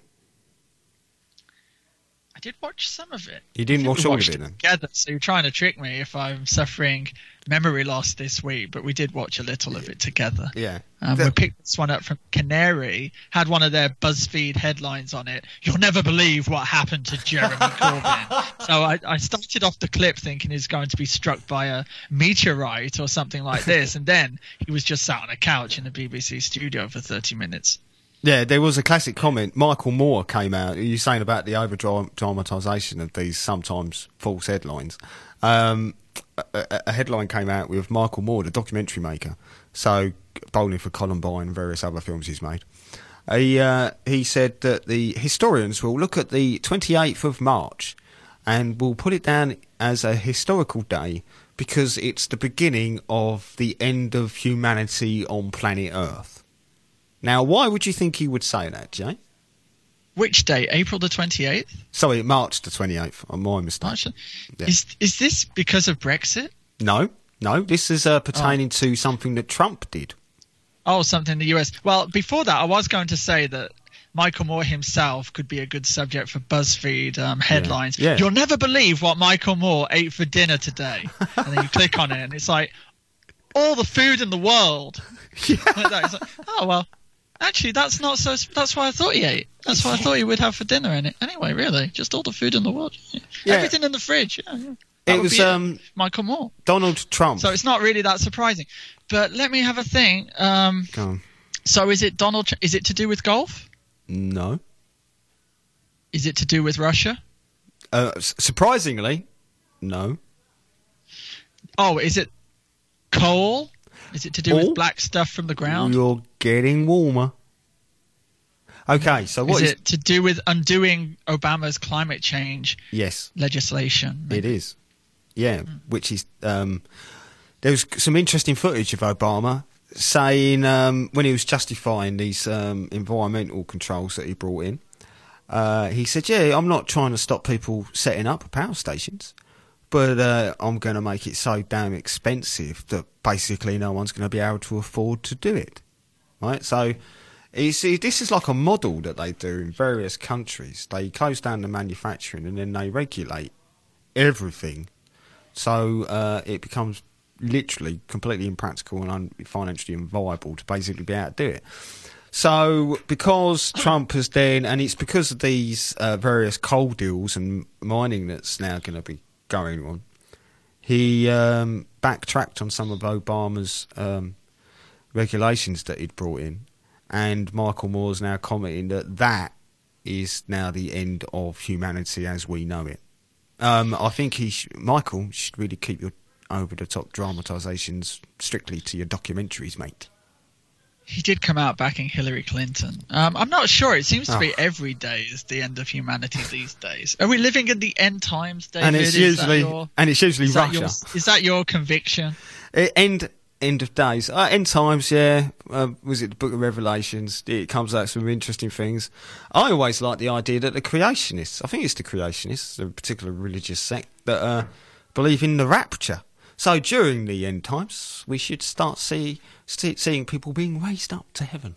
I did watch some of it.
You didn't watch all of it then?
Together, so you're trying to trick me if I'm suffering memory loss this week, but we did watch a little of it together.
Yeah.
We picked this one up from Canary, had one of their BuzzFeed headlines on it. You'll never believe what happened to Jeremy Corbyn. So I started off the clip thinking he's going to be struck by a meteorite or something like this, and then he was just sat on a couch in the BBC studio for 30 minutes.
Yeah, there was a classic comment. Michael Moore came out. You're saying about the over-dramatisation of these sometimes false headlines. A headline came out with Michael Moore, the documentary maker, so Bowling for Columbine and various other films he's made. He said that the historians will look at the 28th of March and will put it down as a historical day because it's the beginning of the end of humanity on planet Earth. Now, why would you think he would say that, Jay?
Which day? April the 28th?
Sorry, March the 28th. My mistake.
Yeah. Is this because of Brexit?
No. This is pertaining to something that Trump did.
Oh, something in the US. Well, before that, I was going to say that Michael Moore himself could be a good subject for BuzzFeed headlines.
Yeah.
You'll never believe what Michael Moore ate for dinner today. And then you click on it, and it's like, all the food in the world.
Yeah.
Like that. It's like, oh, well. Actually, that's not so. That's what I thought he ate. That's what I thought he would have for dinner. Anyway, really, just all the food in the world. Yeah. Everything in the fridge. Yeah.
It was
Michael Moore,
Donald Trump.
So it's not really that surprising. But let me have a think.
Go on.
So is it Donald? Is it to do with golf?
No.
Is it to do with Russia?
Surprisingly, no.
Oh, is it coal? Is it to do with black stuff from the ground?
You're getting warmer. Okay, so what
is it to do with undoing Obama's climate change legislation?
Maybe? It is. Yeah, which is there's some interesting footage of Obama saying when he was justifying these environmental controls that he brought in, he said, "Yeah, I'm not trying to stop people setting up power stations, but I'm going to make it so damn expensive that basically no one's going to be able to afford to do it." Right? So, you see, this is like a model that they do in various countries. They close down the manufacturing and then they regulate everything. So it becomes literally completely impractical and financially unviable to basically be able to do it. So because Trump has then, and it's because of these various coal deals and mining that's now going to be going on, he backtracked on some of Obama's regulations that he'd brought in, and Michael Moore's now commenting that is now the end of humanity as we know it. I think Michael should really keep your over-the-top dramatisations strictly to your documentaries, mate.
He did come out backing Hillary Clinton. I'm not sure. It seems to be every day is the end of humanity these days. Are we living in the end times, David?
And it's usually Russia.
Is that your conviction?
End of days. End times, yeah. Was it the Book of Revelations? It comes out some interesting things. I always like the idea that the creationists, I think it's the creationists, a particular religious sect, that believe in the rapture. So during the end times, we should start seeing people being raised up to heaven.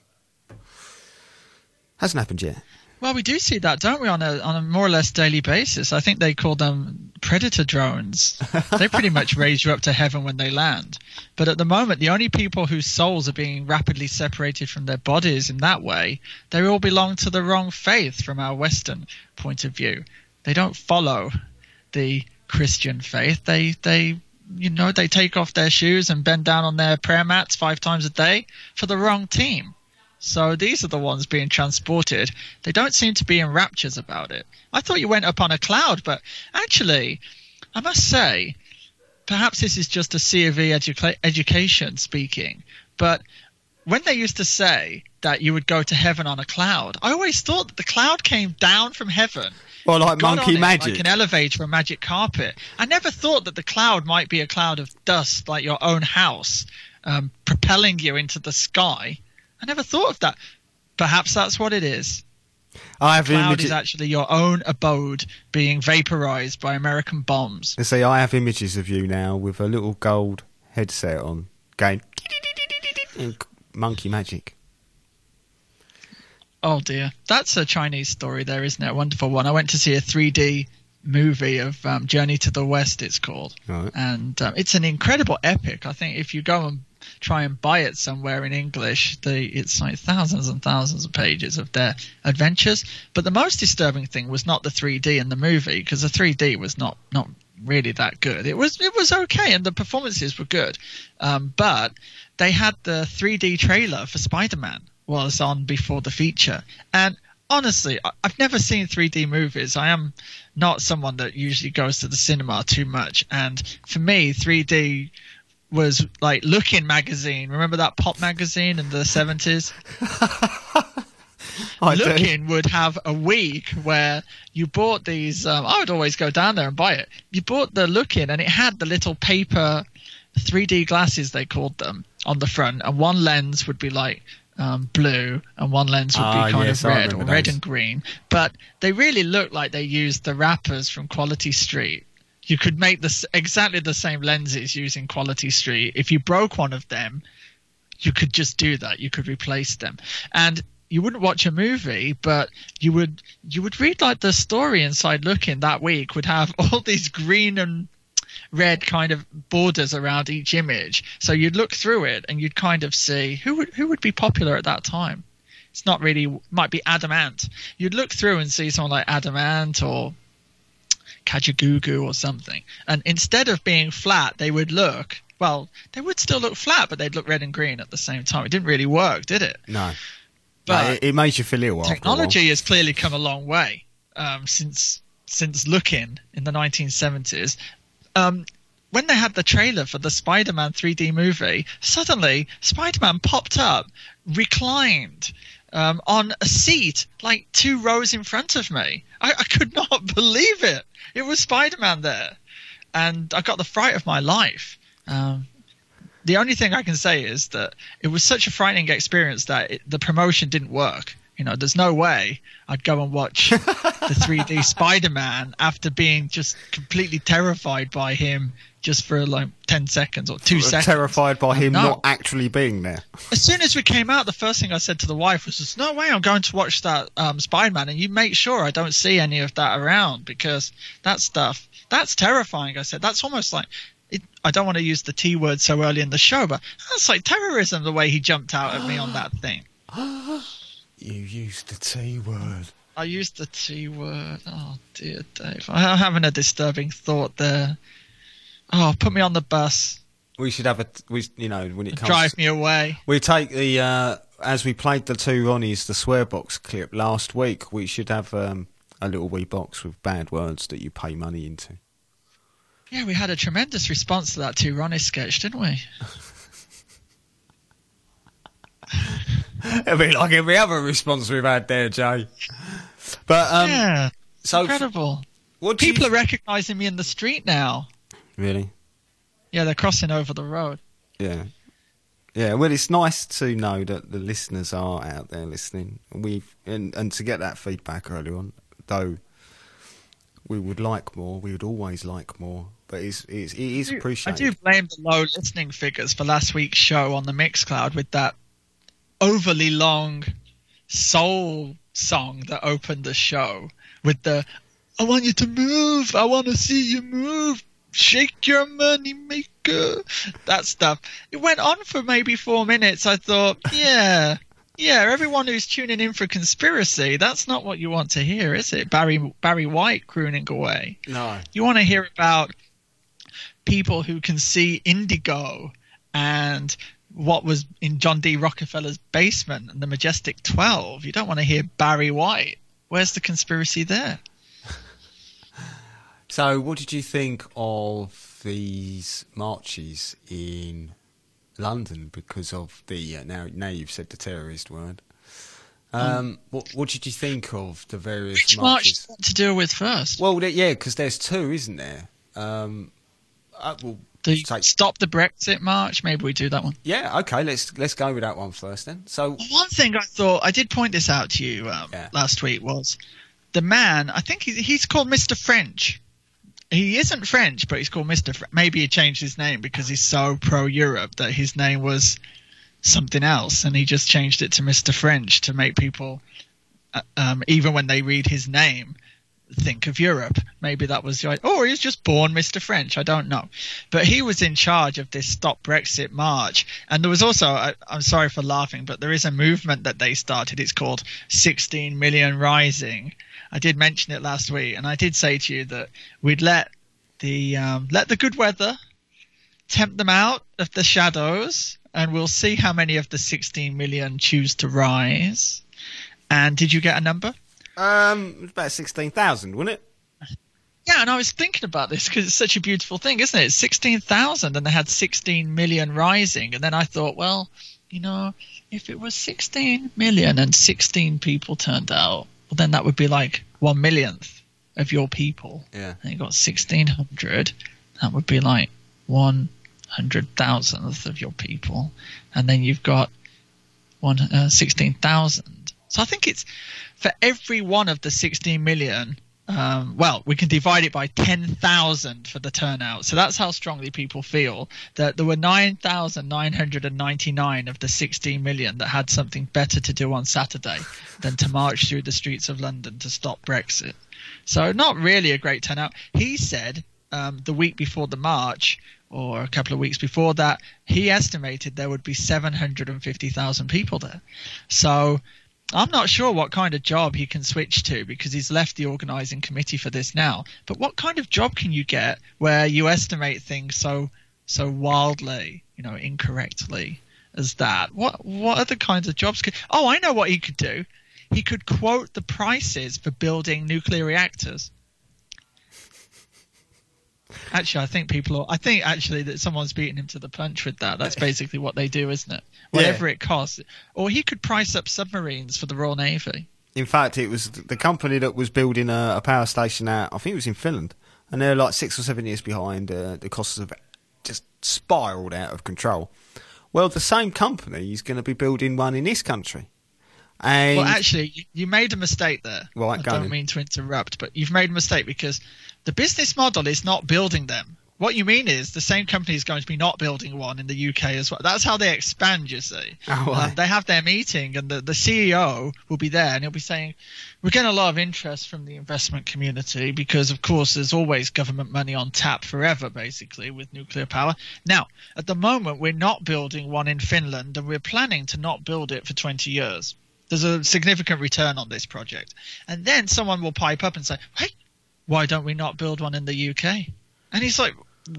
Hasn't happened yet.
Well, we do see that, don't we, on a more or less daily basis? I think they call them predator drones. They pretty much raise you up to heaven when they land. But at the moment, the only people whose souls are being rapidly separated from their bodies in that way, they all belong to the wrong faith from our Western point of view. They don't follow the Christian faith. They take off their shoes and bend down on their prayer mats 5 times a day for the wrong team. So these are the ones being transported. They don't seem to be in raptures about it. I thought you went up on a cloud, but actually, I must say, perhaps this is just a C of E education speaking, but when they used to say that you would go to heaven on a cloud, I always thought that the cloud came down from heaven.
Well, like monkey magic.
Like an elevator, a magic carpet. I never thought that the cloud might be a cloud of dust like your own house, propelling you into the sky. I never thought of that. Perhaps that's what it is. The cloud is actually your own abode being vaporized by American bombs.
You see, I have images of you now with a little gold headset on, going monkey magic.
Oh dear, that's a Chinese story there, isn't it? A wonderful one. I went to see a 3D movie of Journey to the West, it's called. Right. And it's an incredible epic. I think if you go and try and buy it somewhere in English, it's like thousands and thousands of pages of their adventures. But the most disturbing thing was not the 3D in the movie, because the 3D was not really that good. It was okay, and the performances were good. But they had the 3D trailer for Spider-Man was on before the feature. And honestly, I've never seen 3D movies. I am not someone that usually goes to the cinema too much. And for me, 3D was like Lookin' magazine. Remember that pop magazine in the 70s? Lookin' would have a week where you bought these. I would always go down there and buy it. You bought the Lookin', and it had the little paper 3D glasses, they called them, on the front. And one lens would be like blue, and one lens would be kind of red, or red and green. But they really looked like they used the wrappers from Quality Street. You could make exactly the same lenses using Quality Street. If you broke one of them, you could just do that. You could replace them. And you wouldn't watch a movie, but you would read like the story inside Lookin' that week would have all these green and red kind of borders around each image. So you'd look through it and you'd kind of see who would be popular at that time. It's not really, might be Adam Ant. You'd look through and see someone like Adam Ant or Kajagoogoo or something. And instead of being flat, they would still look flat, but they'd look red and green at the same time. It didn't really work, did it?
No. But it made you feel ill.
Technology has clearly come a long way since Lookin' in the 1970s. When they had the trailer for the Spider-Man 3D movie, suddenly Spider-Man popped up, reclined on a seat like 2 rows in front of me. I could not believe it. It was Spider-Man there. And I got the fright of my life. The only thing I can say is that it was such a frightening experience that the promotion didn't work. You know, there's no way I'd go and watch the 3D Spider-Man after being just completely terrified by him just for like 10 seconds or 2 seconds.
Terrified by him not actually being there.
As soon as we came out, the first thing I said to the wife was, "There's no way I'm going to watch that Spider-Man, and you make sure I don't see any of that around, because that stuff, that's terrifying." I said, "That's almost like..." I don't want to use the T word so early in the show, but that's like terrorism, the way he jumped out at me on that thing.
You used the T word.
I used the T word. Oh, dear Dave. I'm having a disturbing thought there. Oh, put me on the bus.
We should have when it comes.
Drive me away.
We take the as we played the two Ronnies, the swear box clip last week. We should have a little wee box with bad words that you pay money into.
Yeah, we had a tremendous response to that Two Ronnies sketch, didn't we?
It'd be like every other response we've had there, Jay. But
yeah,
so
incredible.
What
People are recognising me in the street now.
Really?
Yeah, they're crossing over the road.
Yeah. Yeah, well, it's nice to know that the listeners are out there listening. And to get that feedback early on, though we would like more, we would always like more, but it is appreciated.
I do blame the low listening figures for last week's show on the Mixcloud with that overly long soul song that opened the show with the "I want you to move, I want to see you move, shake your money maker," that stuff. It went on for maybe 4 minutes. I thought, yeah, everyone who's tuning in for Conspiracy, that's not what you want to hear, is it? Barry White crooning away.
No.
You want to hear about people who can see indigo and what was in John D. Rockefeller's basement and the Majestic 12. You don't want to hear Barry White. Where's the conspiracy there?
So what did you think of these marches in London because of the now you've said the terrorist word? What did you think of the various
Which
marches?
march to deal with first?
Well, yeah, because there's two, isn't there?
Stop the Brexit march. Maybe we do that one.
Yeah, okay. Let's go with that one first then. So
one thing I thought I did point this out to you last week was the man. I think he's called Mr. French. He isn't French, but he's called Mr. Maybe he changed his name because he's so pro-Europe that his name was something else, and he just changed it to Mr. French to make people, even when they read his name, think of Europe. Maybe that was right. Or he's just born Mr. French. I don't know. But he was in charge of this Stop Brexit march. And there was also, I'm sorry for laughing, but there is a movement that they started. It's called 16 Million Rising. I did mention it last week, and I did say to you that we'd let the good weather tempt them out of the shadows, and we'll see how many of the 16 million choose to rise. And did you get a number?
It was about 16,000, wasn't it?
Yeah, and I was thinking about this because it's such a beautiful thing, isn't it? It's 16,000, and they had 16 million rising. And then I thought, well, if it was 16 million and 16 people turned out, well, then that would be like 1/1,000,000th of your people.
Yeah. And
you got 1,600. That would be like 100,000th of your people. And then you've got 16,000. So I think it's for every one of the 16 million. We can divide it by 10,000 for the turnout. So that's how strongly people feel that there were 9,999 of the 16 million that had something better to do on Saturday than to march through the streets of London to stop Brexit. So not really a great turnout. He said the week before the march, or a couple of weeks before that, he estimated there would be 750,000 people there. So I'm not sure what kind of job he can switch to because he's left the organising committee for this now. But what kind of job can you get where you estimate things so wildly, incorrectly as that? What other kinds of jobs could? Oh, I know what he could do. He could quote the prices for building nuclear reactors. Actually, I think actually that someone's beating him to the punch with that. That's basically what they do, isn't it? Whatever it costs. Or he could price up submarines for the Royal Navy.
In fact, it was the company that was building a power station out, I think it was in Finland, and they're like 6 or 7 years behind. The costs have just spiralled out of control. Well, the same company is going to be building one in this country. And
well, actually, you made a mistake there.
Right,
I don't mean to interrupt, but you've made a mistake because the business model is not building them. What you mean is the same company is going to be not building one in the UK as well. That's how they expand, you see. They have their meeting, and the CEO will be there, and he'll be saying, we're getting a lot of interest from the investment community because, of course, there's always government money on tap forever, basically, with nuclear power. Now, at the moment, we're not building one in Finland, and we're planning to not build it for 20 years. There's a significant return on this project. And then someone will pipe up and say, hey, why don't we not build one in the UK? And he's like,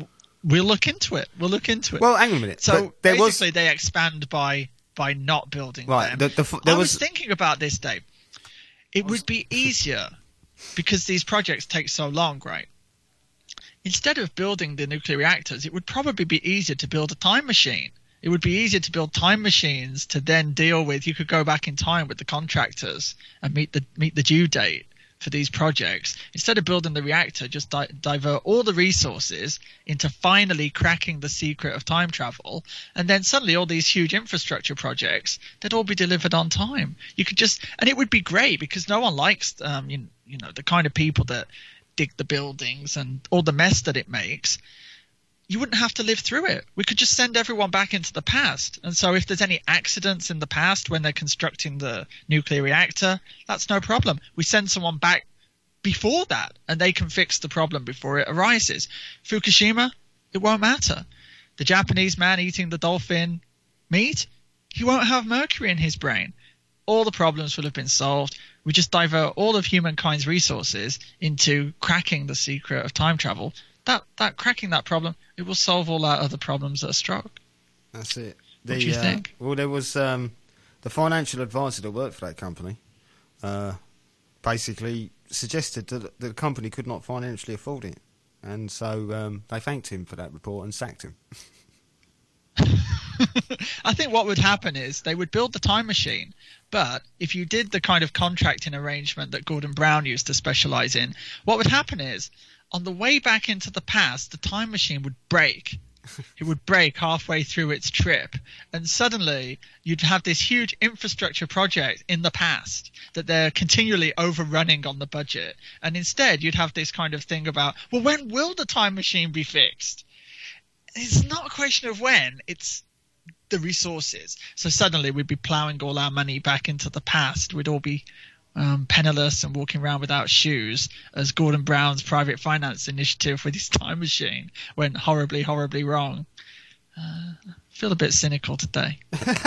We'll look into it.
Well, hang on a minute.
So
But there
basically, they expand by not building
Right,
them.
there
I was
was-
thinking about this, Dave. It would be easier because these projects take so long, right? Instead of building the nuclear reactors, it would probably be easier to build a time machine. It would be easier to build time machines to then deal with. You could go back in time with the contractors and meet the due date for these projects. Instead of building the reactor, just divert all the resources into finally cracking the secret of time travel, and then suddenly all these huge infrastructure projects, they'd all be delivered on time. You could just, and it would be great because no one likes you know the kind of people that dig the buildings and all the mess that it makes. You wouldn't have to live through it. We could just send everyone back into the past. And so if there's any accidents in the past when they're constructing the nuclear reactor, that's no problem. We send someone back before that and they can fix the problem before it arises. Fukushima, it won't matter. The Japanese man eating the dolphin meat, he won't have mercury in his brain. All the problems will have been solved. We just divert all of humankind's resources into cracking the secret of time travel. That cracking that problem, it will solve all our other problems that are struck.
That's it.
What do you think?
Well, there was the financial advisor that worked for that company basically suggested that the company could not financially afford it. And so they thanked him for that report and sacked him.
I think what would happen is they would build the time machine, but if you did the kind of contracting arrangement that Gordon Brown used to specialize in, what would happen is on the way back into the past, the time machine would break. It would break halfway through its trip, and suddenly you'd have this huge infrastructure project in the past that they're continually overrunning on the budget, and instead you'd have this kind of thing about, well, when will the time machine be fixed? It's not a question of when, it's the resources. So suddenly we'd be plowing all our money back into the past. We'd all be penniless and walking around without shoes, as Gordon Brown's private finance initiative with his time machine went horribly, horribly wrong. I feel a bit cynical today.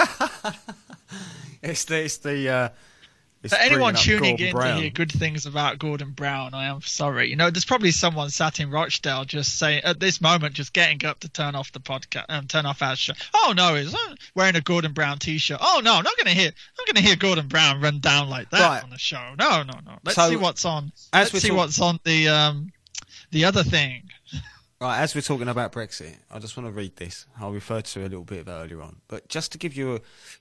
It's
For anyone
bringing up
tuning
Gordon
in
Brown.
to hear good things about Gordon Brown, I am sorry. You know, there's probably someone sat in Rochdale just saying at this moment, just getting up to turn off the podcast, turn off our show. Oh no, he's wearing a Gordon Brown T-shirt. Oh no, I'm not going to hear Gordon Brown run down like that
Right.
on the show. No. Let's
So,
see what's on.
as
Let's
we're
see what's on the other thing.
Right, as we're talking about Brexit, I just want to read this. I referred to it a little bit earlier on, but just to give you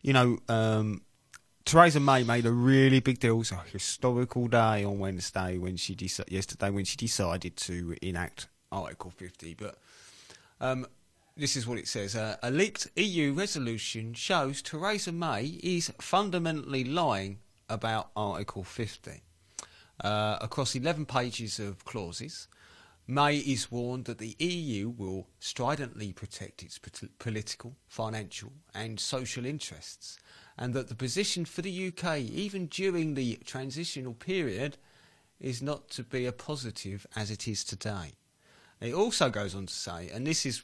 Theresa May made a really big deal. It was a historical day on Wednesday when she decided to enact Article 50. But this is what it says: a leaked EU resolution shows Theresa May is fundamentally lying about Article 50. Across 11 pages of clauses, May is warned that the EU will stridently protect its political, financial and social interests, and that the position for the UK, even during the transitional period, is not to be as positive as it is today. It also goes on to say, and this is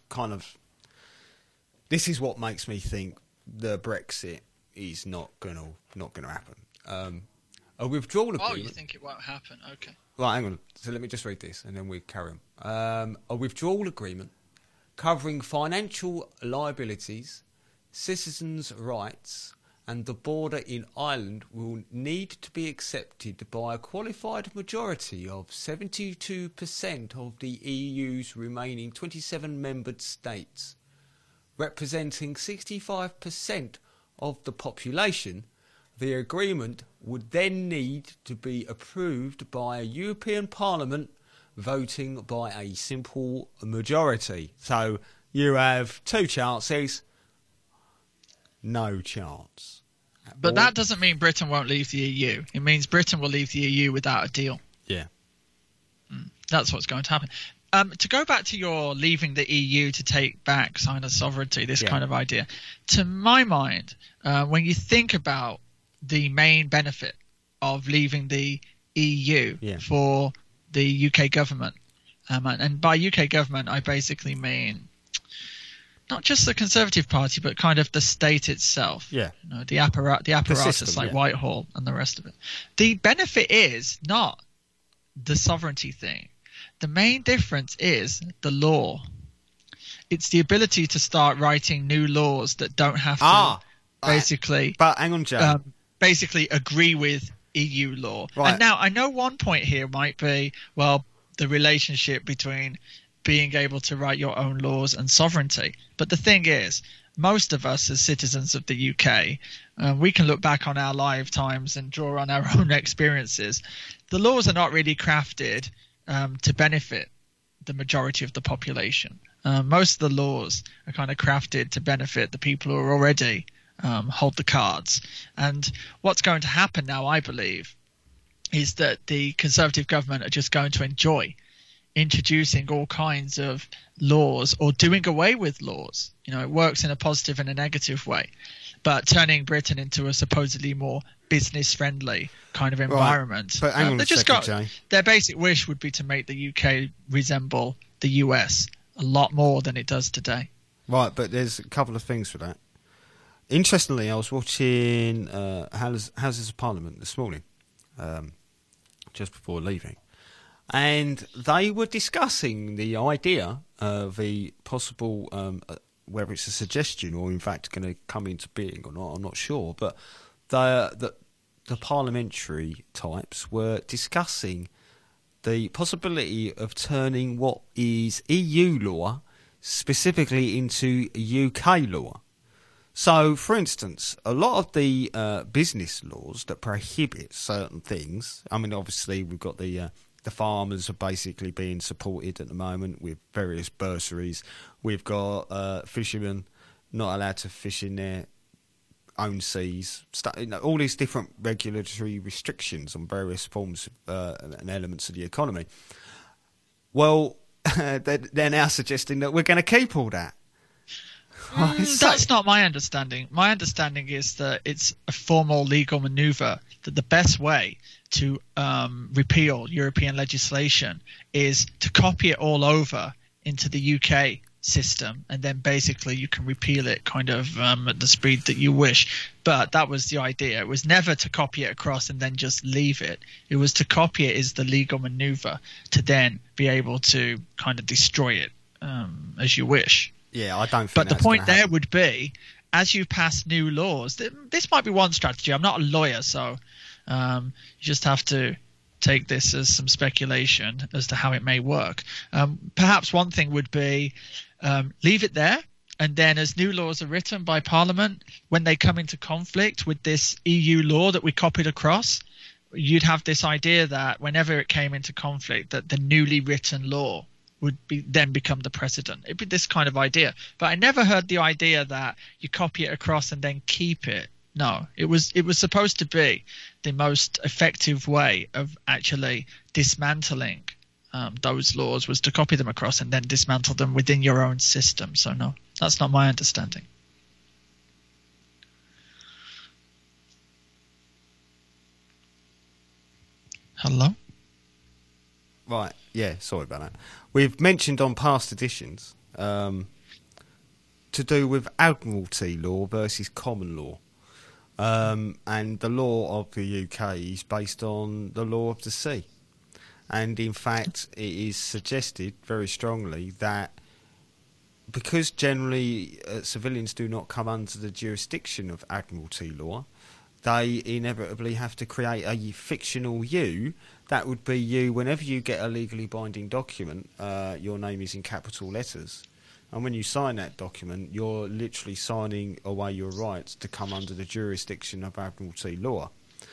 what makes me think the Brexit is not going to happen. A withdrawal agreement.
Oh, you think it won't happen? Okay.
Right, hang on. So let me just read this and then we carry on. A withdrawal agreement covering financial liabilities, citizens' rights and the border in Ireland will need to be accepted by a qualified majority of 72% of the EU's remaining 27 member states, representing 65% of the population. The agreement would then need to be approved by a European Parliament voting by a simple majority. So you have two chances, no chance.
But that doesn't mean Britain won't leave the EU. It means Britain will leave the EU without a deal.
Yeah.
That's what's going to happen. To go back to your leaving the EU to take back sign of sovereignty, this kind of idea, to my mind, when you think about the main benefit of leaving the EU for the UK government, and by UK government I basically mean not just the Conservative Party but kind of the state itself, the apparatus
system,
like Whitehall and the rest of it. The benefit is not the sovereignty thing. The main difference is the law. it's the ability to start writing new laws that don't have to basically.
But hang on, Joe.
Basically agree with EU law.
Right.
And now I know one point here might be, well, the relationship between being able to write your own laws and sovereignty. But the thing is, most of us as citizens of the UK, we can look back on our lifetimes and draw on our own experiences. The laws are not really crafted to benefit the majority of the population. Most of the laws are kind of crafted to benefit the people who are already hold the cards. And what's going to happen now, I believe, is that the Conservative government are just going to enjoy introducing all kinds of laws or doing away with laws. You know, it works in a positive and a negative way, but turning Britain into a supposedly more business-friendly kind of environment.
Right. But hang on a second, Jay.
Their basic wish would be to make the UK resemble the US a lot more than it does today.
Right, but there's a couple of things for that. Interestingly, I was watching Houses of Parliament this morning, just before leaving, and they were discussing the idea of the possible, whether it's a suggestion or in fact going to come into being or not, I'm not sure, but the parliamentary types were discussing the possibility of turning what is EU law specifically into UK law. So, for instance, a lot of the business laws that prohibit certain things, I mean, obviously we've got the farmers are basically being supported at the moment with various bursaries. We've got fishermen not allowed to fish in their own seas, all these different regulatory restrictions on various forms and elements of the economy. Well, they're now suggesting that we're going to keep all that.
That's not my understanding. My understanding is that it's a formal legal maneuver, that the best way to repeal European legislation is to copy it all over into the UK system, and then basically you can repeal it kind of at the speed that you wish. But that was the idea. It was never to copy it across and then just leave it. It was to copy it as the legal maneuver to then be able to kind of destroy it as you wish.
Yeah, I don't think
But the point there would be, as you pass new laws, this might be one strategy. I'm not a lawyer, so you just have to take this as some speculation as to how it may work. Perhaps one thing would be leave it there, and then as new laws are written by Parliament, when they come into conflict with this EU law that we copied across, you'd have this idea that whenever it came into conflict, that the newly written law would then become the precedent. It'd be this kind of idea. But I never heard the idea that you copy it across and then keep it. No, it was supposed to be the most effective way of actually dismantling those laws, was to copy them across and then dismantle them within your own system. So no, that's not my understanding. Hello?
Right, yeah, sorry about that. We've mentioned on past editions to do with Admiralty law versus common law. And the law of the UK is based on the law of the sea. And in fact, it is suggested very strongly that because generally civilians do not come under the jurisdiction of Admiralty law, they inevitably have to create a fictional you. That would be you whenever you get a legally binding document, your name is in capital letters. And when you sign that document, you're literally signing away your rights to come under the jurisdiction of Admiralty law.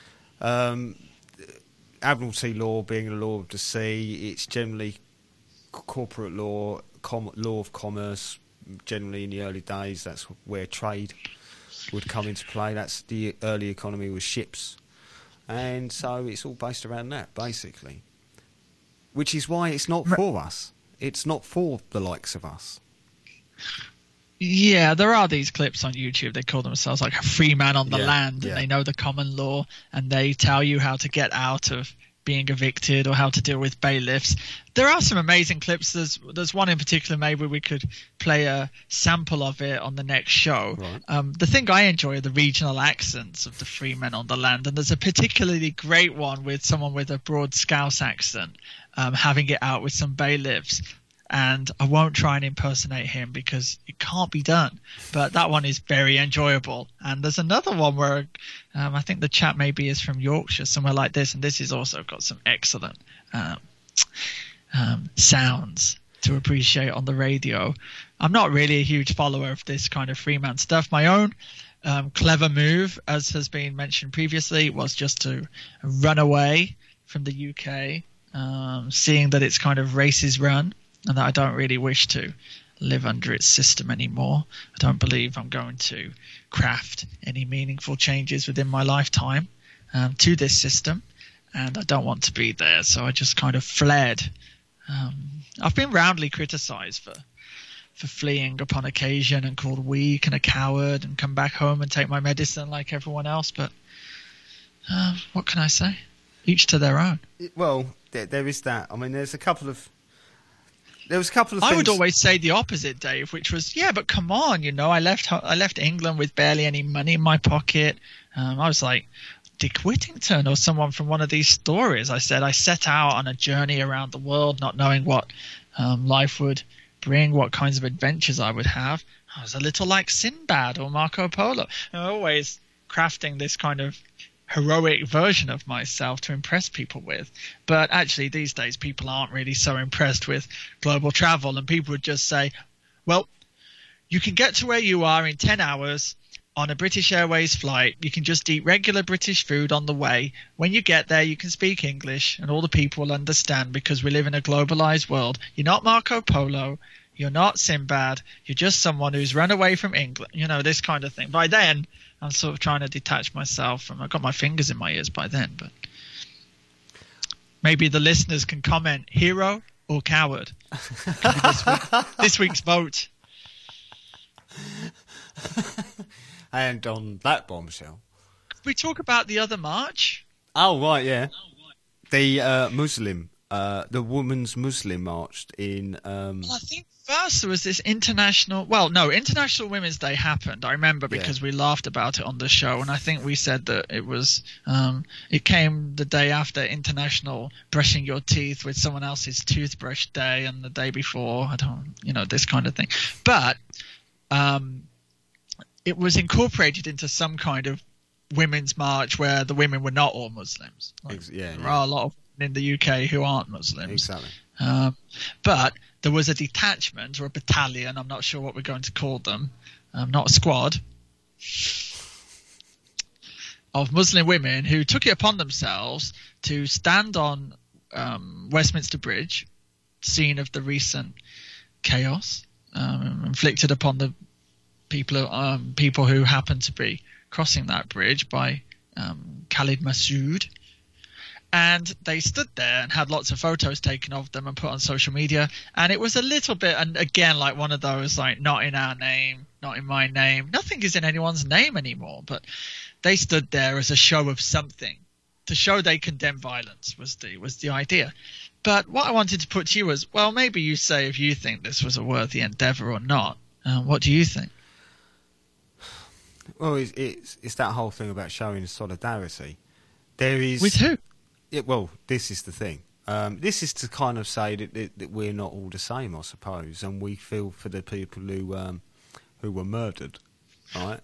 Admiralty law being the law of the sea, it's generally corporate law, law of commerce. Generally in the early days, that's where trade would come into play. That's the early economy with ships. And so it's all based around that, basically. Which is why it's not for us. It's not for the likes of us.
Yeah, there are these clips on YouTube. They call themselves like a free man on the land, and they know the common law, and they tell you how to get out of being evicted or how to deal with bailiffs. There are some amazing clips. There's one in particular, maybe we could play a sample of it on the next show. Right. The thing I enjoy are the regional accents of the free men on the land, and there's a particularly great one with someone with a broad Scouse accent having it out with some bailiffs. and I won't try and impersonate him because it can't be done. But that one is very enjoyable. And there's another one where I think the chap maybe is from Yorkshire, somewhere like this, and this has also got some excellent sounds to appreciate on the radio. I'm not really a huge follower of this kind of freeman stuff. My own clever move, as has been mentioned previously, was just to run away from the UK, seeing that it's kind of races run and that I don't really wish to live under its system anymore. I don't believe I'm going to craft any meaningful changes within my lifetime to this system, and I don't want to be there, so I just kind of fled. I've been roundly criticised for fleeing upon occasion and called weak and a coward and come back home and take my medicine like everyone else, but what can I say? Each to their own.
Well, there is that. I mean, there was a couple of things.
I would always say the opposite, Dave, which was, yeah, but come on, I left England with barely any money in my pocket. I was like Dick Whittington or someone from one of these stories. I said I set out on a journey around the world, not knowing what life would bring, what kinds of adventures I would have. I was a little like Sinbad or Marco Polo. Always crafting this kind of heroic version of myself to impress people with. But actually these days people aren't really so impressed with global travel, and people would just say, well, you can get to where you are in 10 hours on a British Airways flight. You can just eat regular British food on the way. When you get there, you can speak English and all the people will understand because we live in a globalized world. You're not Marco Polo. You're not Sinbad. You're just someone who's run away from England. This kind of thing. By then, I'm sort of trying to detach myself from. I've got my fingers in my ears by then, but maybe the listeners can comment, hero or coward. Can be this week's vote.
And on that bombshell,
we talk about the other march.
Oh right, yeah, the Muslim, the Women's Muslim march in.
Well, I think first there was this International Women's Day happened. I remember because we laughed about it on the show, and I think we said that it was it came the day after International Brushing Your Teeth with someone else's toothbrush day, and the day before this kind of thing, but. It was incorporated into some kind of women's march where the women were not all Muslims. There are a lot of women in the UK who aren't Muslims.
Exactly.
But there was a detachment or a battalion, I'm not sure what we're going to call them, not a squad, of Muslim women who took it upon themselves to stand on Westminster Bridge, scene of the recent chaos inflicted upon the people who happened to be crossing that bridge by Khalid Masood, and they stood there and had lots of photos taken of them and put on social media, and it was a little bit, and again, like one of those, like, not in our name, not in my name, nothing is in anyone's name anymore, but they stood there as a show of something to show they condemn violence was the idea. But what I wanted to put to you was, well, maybe you say if you think this was a worthy endeavor or not. What do you think?
Well, it's that whole thing about showing solidarity. There is
with who?
Well, this is the thing. This is to kind of say that we're not all the same, I suppose, and we feel for the people who were murdered, right?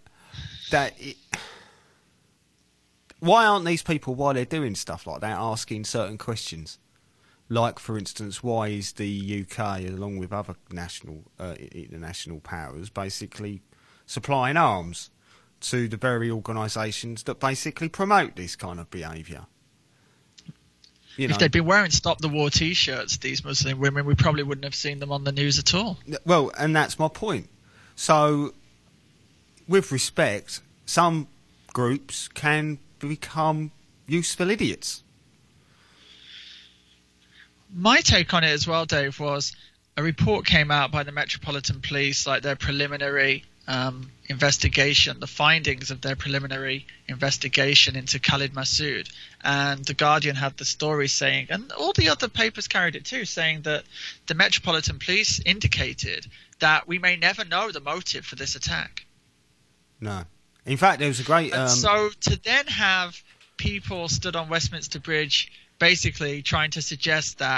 Why aren't these people, while they're doing stuff like that, asking certain questions? Like, for instance, why is the UK, along with other international powers, basically supplying arms to the very organisations that basically promote this kind of behaviour? If
they'd been wearing Stop the War T-shirts, these Muslim women, we probably wouldn't have seen them on the news at all.
Well, and that's my point. So, with respect, some groups can become useful idiots.
My take on it as well, Dave, was a report came out by the Metropolitan Police, like their preliminary investigation, the findings of their preliminary investigation into Khalid Masood. And The Guardian had the story saying, and all the other papers carried it too, saying that the Metropolitan Police indicated that we may never know the motive for this attack.
No. In fact, there was a great...
And so to then have people stood on Westminster Bridge basically trying to suggest that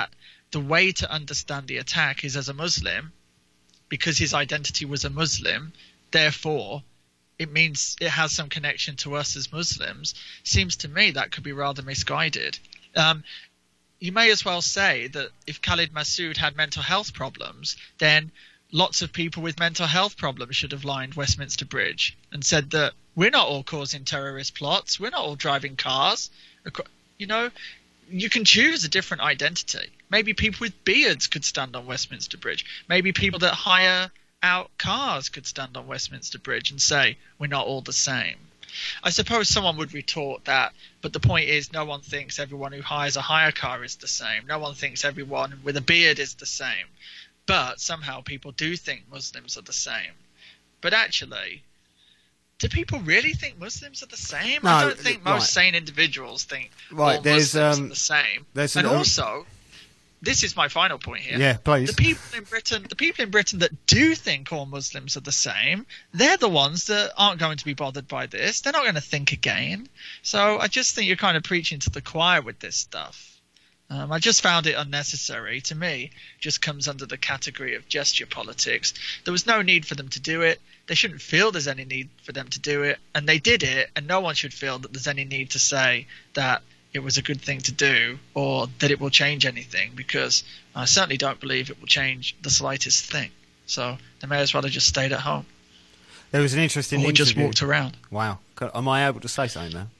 the way to understand the attack is as a Muslim, because his identity was a Muslim, therefore it means it has some connection to us as Muslims, seems to me that could be rather misguided. You may as well say that if Khalid Massoud had mental health problems, then lots of people with mental health problems should have lined Westminster Bridge and said that we're not all causing terrorist plots, we're not all driving cars. You know, you can choose a different identity. Maybe people with beards could stand on Westminster Bridge. Maybe people that hire out cars could stand on Westminster Bridge and say we're not all the same. I suppose someone would retort that, but the point is no one thinks everyone who hires a hire car is the same. No one thinks everyone with a beard is the same. But somehow people do think Muslims are the same. But actually, do people really think Muslims are the same?
No,
I don't think most
right.
sane individuals think
Right,
all
there's,
Muslims are the same.
there's
And
an-
also, this is my final point here.
Yeah, please.
The people in Britain that do think all Muslims are the same, they're the ones that aren't going to be bothered by this. They're not going to think again. So I just think you're kind of preaching to the choir with this stuff. I just found it unnecessary. To me, just comes under the category of gesture politics. There was no need for them to do it. They shouldn't feel there's any need for them to do it. And they did it, and no one should feel that there's any need to say that it was a good thing to do or that it will change anything, because I certainly don't believe it will change the slightest thing. So they may as well have just stayed at home
There was an interesting
or
interview.
just walked around.
Wow. Am I able to say something now?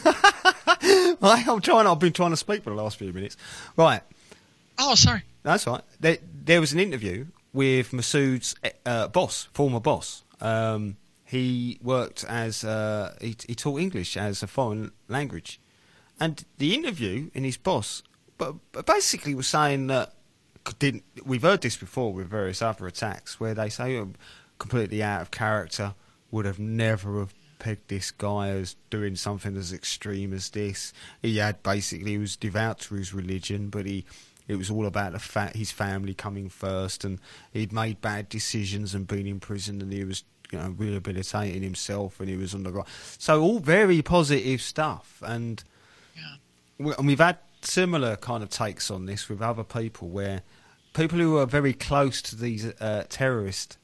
I've been trying to speak for the last few minutes. Right.
Oh, sorry.
That's right. There was an interview with Massoud's former boss. He worked as he taught English as a foreign language, and the interview in his boss, but basically was saying that we've heard this before with various other attacks where they say completely out of character, would have never have pegged this guy as doing something as extreme as this. He was devout to his religion, but it was all about his family coming first, and he'd made bad decisions and been in prison, and he was rehabilitating himself, and he was on the right. So all very positive stuff, and we've had similar kind of takes on this with other people, where people who are very close to these terrorists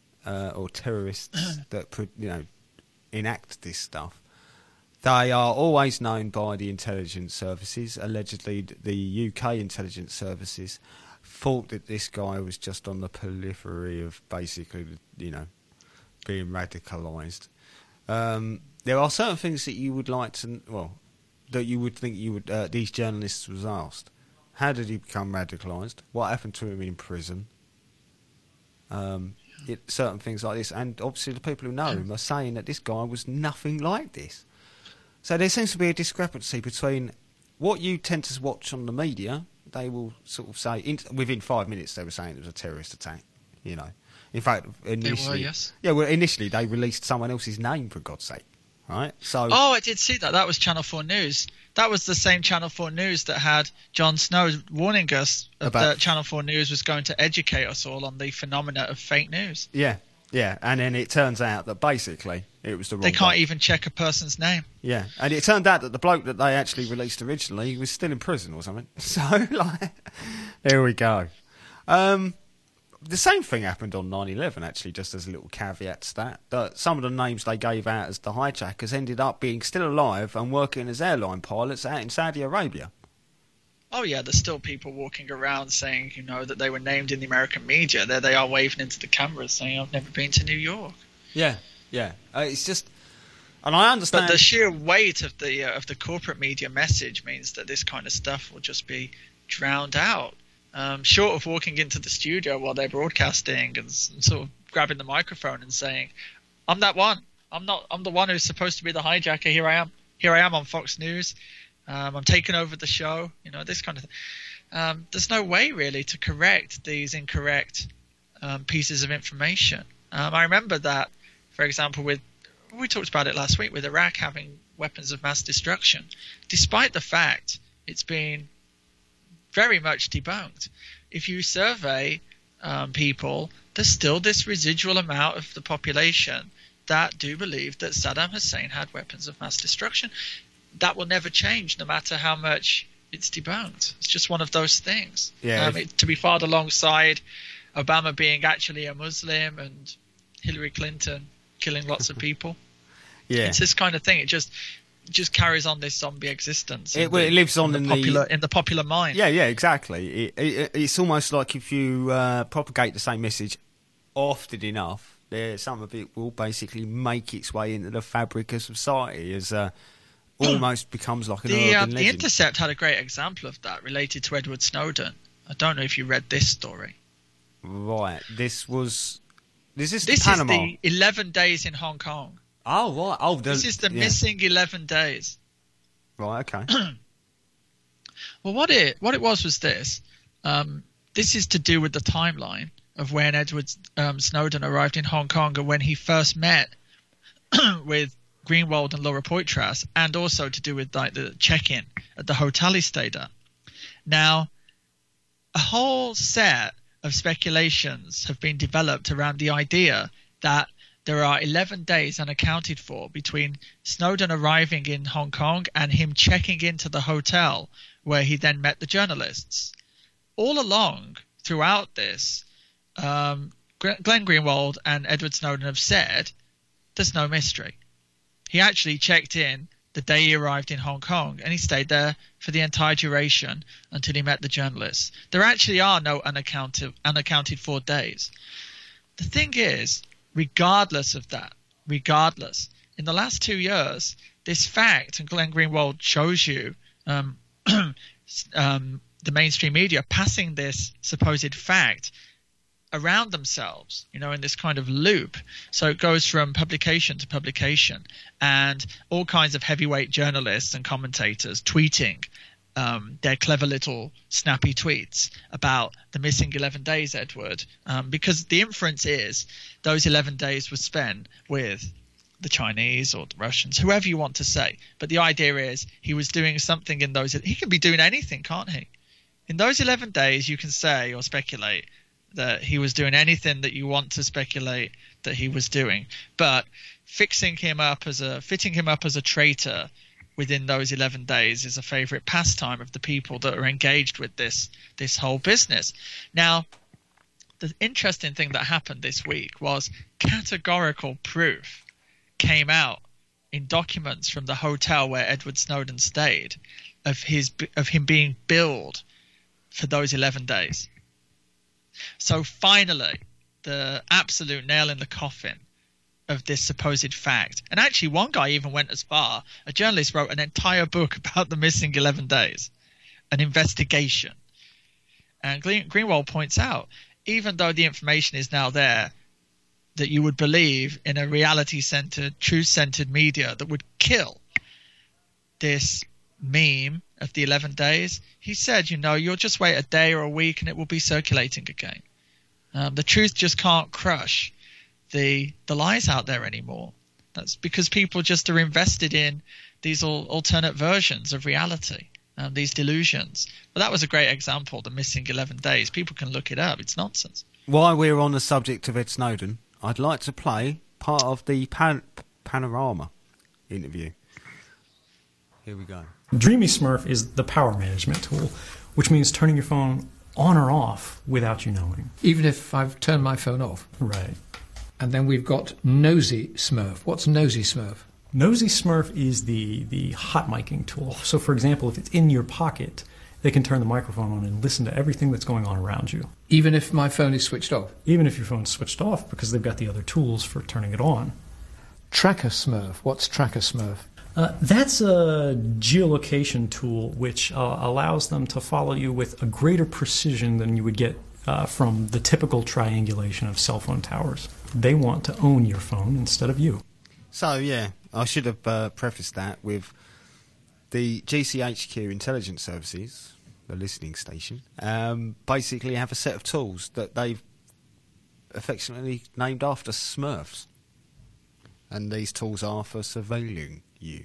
that enact this stuff, they are always known by the intelligence services. Allegedly, the UK intelligence services thought that this guy was just on the periphery of basically, being radicalised. There are certain things that you would like to, that you would think these journalists was asked. How did he become radicalised? What happened to him in prison? Certain things like this, and obviously the people who know him are saying that this guy was nothing like this. So there seems to be a discrepancy between what you tend to watch on the media. They will sort of say within 5 minutes they were saying it was a terrorist attack. In fact, initially,
yes.
Yeah, well, initially they released someone else's name, for God's sake, right? So,
I did see that. That was Channel 4 News. That was the same Channel 4 News that had Jon Snow warning us that Channel 4 News was going to educate us all on the phenomena of fake news.
Yeah, and then it turns out that basically it was the wrong.
They can't
guy.
even check a person's name.
Yeah, and it turned out that the bloke that they actually released originally was still in prison or something. So, there we go. The same thing happened on 9/11, actually, just as a little caveat to that some of the names they gave out as the hijackers ended up being still alive and working as airline pilots out in Saudi Arabia.
Oh, yeah, there's still people walking around saying, that they were named in the American media. There they are waving into the cameras saying, I've never been to New York.
Yeah. It's just... And I understand...
But the sheer weight of the corporate media message means that this kind of stuff will just be drowned out. Short of walking into the studio while they're broadcasting and sort of grabbing the microphone and saying, I'm that one. I'm the one who's supposed to be the hijacker. Here I am on Fox News. I'm taking over the show. This kind of thing. There's no way really to correct these incorrect pieces of information. I remember that, for example, we talked about it last week with Iraq having weapons of mass destruction, despite the fact it's been very much debunked. If you survey people, there's still this residual amount of the population that do believe that Saddam Hussein had weapons of mass destruction. That will never change, no matter how much it's debunked. It's just one of those things.
Yeah.
To be filed alongside Obama being actually a Muslim and Hillary Clinton killing lots of people.
Yeah.
It's this kind of thing. It just carries on this zombie existence.
It lives on in
the popular mind.
Yeah, exactly. It's almost like if you propagate the same message often enough, some of it will basically make its way into the fabric of society as almost becomes like an urban legend.
The Intercept had a great example of that related to Edward Snowden. I don't know if you read this story.
Right. This is
This is
Panama.
the 11 days in Hong Kong.
Oh, right. Oh,
This is the missing 11 days.
Right, okay.
Well, what it was this. This is to do with the timeline of when Edward Snowden arrived in Hong Kong and when he first met with Greenwald and Laura Poitras, and also to do with like the check-in at the hotel he stayed at. Now, a whole set of speculations have been developed around the idea that there are 11 days unaccounted for between Snowden arriving in Hong Kong and him checking into the hotel where he then met the journalists. All along, throughout this, Glenn Greenwald and Edward Snowden have said there's no mystery. He actually checked in the day he arrived in Hong Kong, and he stayed there for the entire duration until he met the journalists. There actually are no unaccounted for days. The thing is, regardless of that, in the last 2 years, this fact, and Glenn Greenwald shows you the mainstream media passing this supposed fact around themselves, in this kind of loop. So it goes from publication to publication, and all kinds of heavyweight journalists and commentators tweeting their clever little snappy tweets about the missing 11 days, Edward, because the inference is those 11 days were spent with the Chinese or the Russians, whoever you want to say. But the idea is he was doing something in those. He can be doing anything, can't he? In those 11 days, you can say or speculate that he was doing anything that you want to speculate that he was doing. But fitting him up as a traitor within those 11 days is a favorite pastime of the people that are engaged with this whole business. Now, the interesting thing that happened this week was categorical proof came out in documents from the hotel where Edward Snowden stayed of him being billed for those 11 days. So finally, the absolute nail in the coffin of this supposed fact. And actually, one guy even went as far. A journalist wrote an entire book about the missing 11 days, an investigation. And Greenwald points out, even though the information is now there, that you would believe in a reality-centered, truth-centered media that would kill this meme of the 11 days, he said, you'll just wait a day or a week and it will be circulating again. The truth just can't crush the lies out there anymore. That's because people just are invested in these alternate versions of reality, these delusions. But that was a great example, the missing 11 days. People can look it up. It's nonsense.
While we're on the subject of Ed Snowden, I'd like to play part of the Panorama interview. Here we go.
Dreamy Smurf is the power management tool, which means turning your phone on or off without you knowing.
Even if I've turned my phone off?
Right.
And then we've got Nosy Smurf. What's Nosy Smurf?
Nosy Smurf is the hot miking tool. So, for example, if it's in your pocket, they can turn the microphone on and listen to everything that's going on around you.
Even if my phone is switched off?
Even if your phone's switched off, because they've got the other tools for turning it on.
Tracker Smurf. What's Tracker Smurf?
That's a geolocation tool which allows them to follow you with a greater precision than you would get from the typical triangulation of cell phone towers. They want to own your phone instead of you.
So, yeah, I should have prefaced that with the GCHQ Intelligence Services, the listening station, basically have a set of tools that they've affectionately named after Smurfs. And these tools are for surveilling you.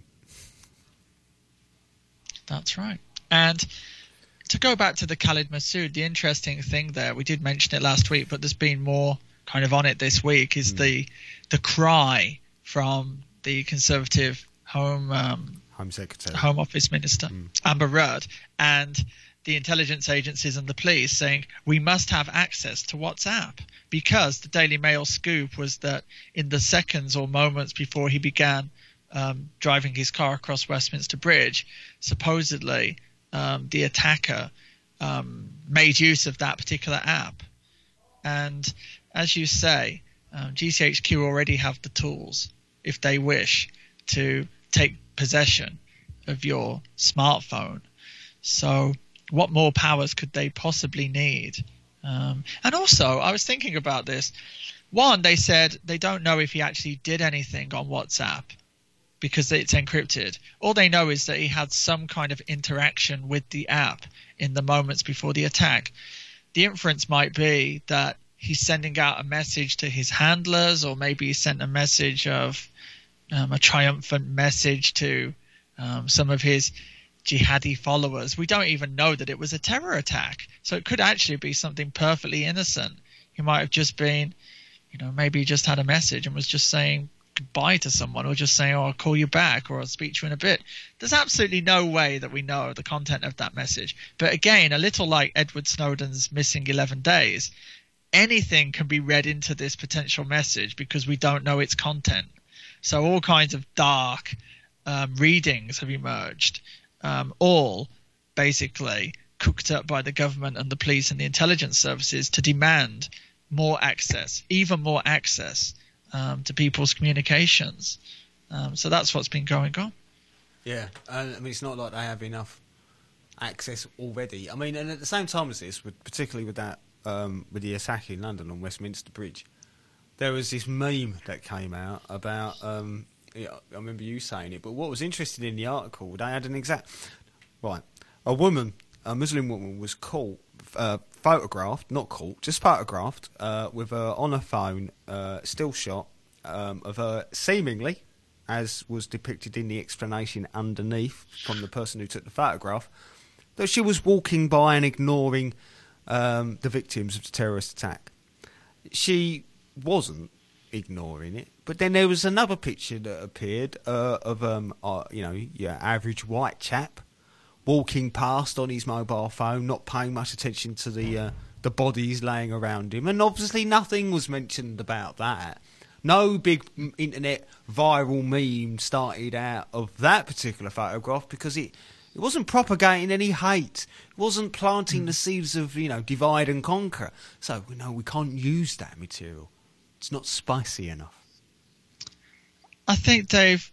That's right. And to go back to the Khalid Masood, the interesting thing there, we did mention it last week, but there's been more kind of on it this week, is the cry from the Conservative Home Home Office Minister, Amber Rudd, and the intelligence agencies and the police saying we must have access to WhatsApp, because the Daily Mail scoop was that in the seconds or moments before he began driving his car across Westminster Bridge, supposedly the attacker made use of that particular app. And as you say, GCHQ already have the tools, if they wish, to take possession of your smartphone. So what more powers could they possibly need? And also, I was thinking about this. One, they said they don't know if he actually did anything on WhatsApp because it's encrypted. All they know is that he had some kind of interaction with the app in the moments before the attack. The inference might be that he's sending out a message to his handlers, or maybe he sent a message of a triumphant message to some of his jihadi followers. We don't even know that it was a terror attack. So it could actually be something perfectly innocent. He might have just been, maybe he just had a message and was just saying goodbye to someone, or just saying, I'll call you back, or I'll speak to you in a bit. There's absolutely no way that we know the content of that message. But again, a little like Edward Snowden's missing 11 days, anything can be read into this potential message because we don't know its content. So all kinds of dark readings have emerged, all basically cooked up by the government and the police and the intelligence services to demand more access, even more access to people's communications. So that's what's been going on.
Yeah, it's not like they have enough access already. And at the same time as this, particularly with that, with the attack in London on Westminster Bridge, there was this meme that came out about, I remember you saying it, but what was interesting in the article, they had an exact... Right, a Muslim woman was caught, photographed, not caught, just photographed, with her on her phone, still shot of her seemingly, as was depicted in the explanation underneath from the person who took the photograph, that she was walking by and ignoring the victims of the terrorist attack. She wasn't ignoring it, but then there was another picture that appeared of your average white chap walking past on his mobile phone, not paying much attention to the bodies laying around him, and obviously nothing was mentioned about that. No big internet viral meme started out of that particular photograph because it wasn't propagating any hate. It wasn't planting the seeds of, divide and conquer. So, we can't use that material. It's not spicy enough.
I think, Dave,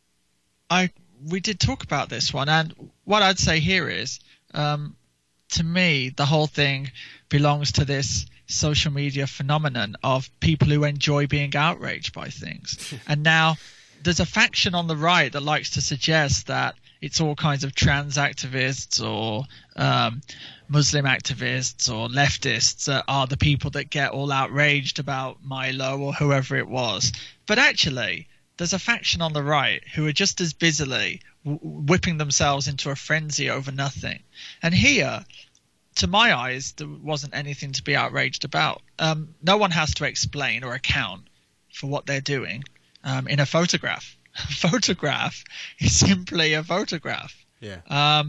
we did talk about this one, and what I'd say here is, to me, the whole thing belongs to this social media phenomenon of people who enjoy being outraged by things. And now there's a faction on the right that likes to suggest that it's all kinds of trans activists or Muslim activists or leftists that are the people that get all outraged about Milo or whoever it was. But actually, there's a faction on the right who are just as busily whipping themselves into a frenzy over nothing. And here, to my eyes, there wasn't anything to be outraged about. No one has to explain or account for what they're doing in a photograph. A photograph is simply a photograph.
Yeah.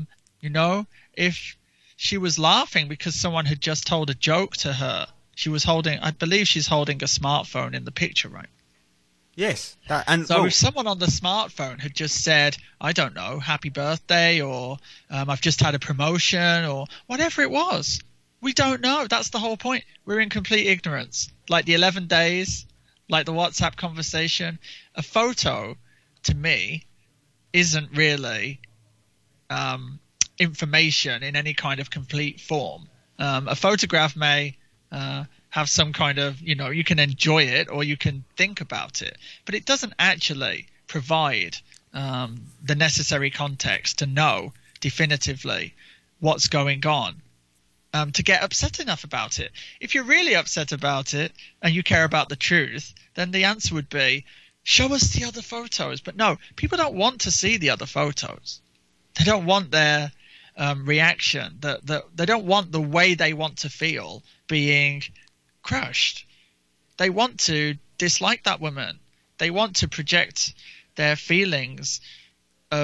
If she was laughing because someone had just told a joke to her, I believe she's holding a smartphone in the picture, right?
Yes.
If someone on the smartphone had just said, I don't know, happy birthday, or I've just had a promotion, or whatever it was, we don't know. That's the whole point. We're in complete ignorance. Like the 11 days, like the WhatsApp conversation. A photo, to me, isn't really information in any kind of complete form. A photograph may have some kind of, you can enjoy it or you can think about it, but it doesn't actually provide the necessary context to know definitively what's going on to get upset enough about it. If you're really upset about it and you care about the truth, then the answer would be, show us the other photos. But no, people don't want to see the other photos. They don't want their reaction. They don't want the way they want to feel being crushed. They want to dislike that woman. They want to project their feelings of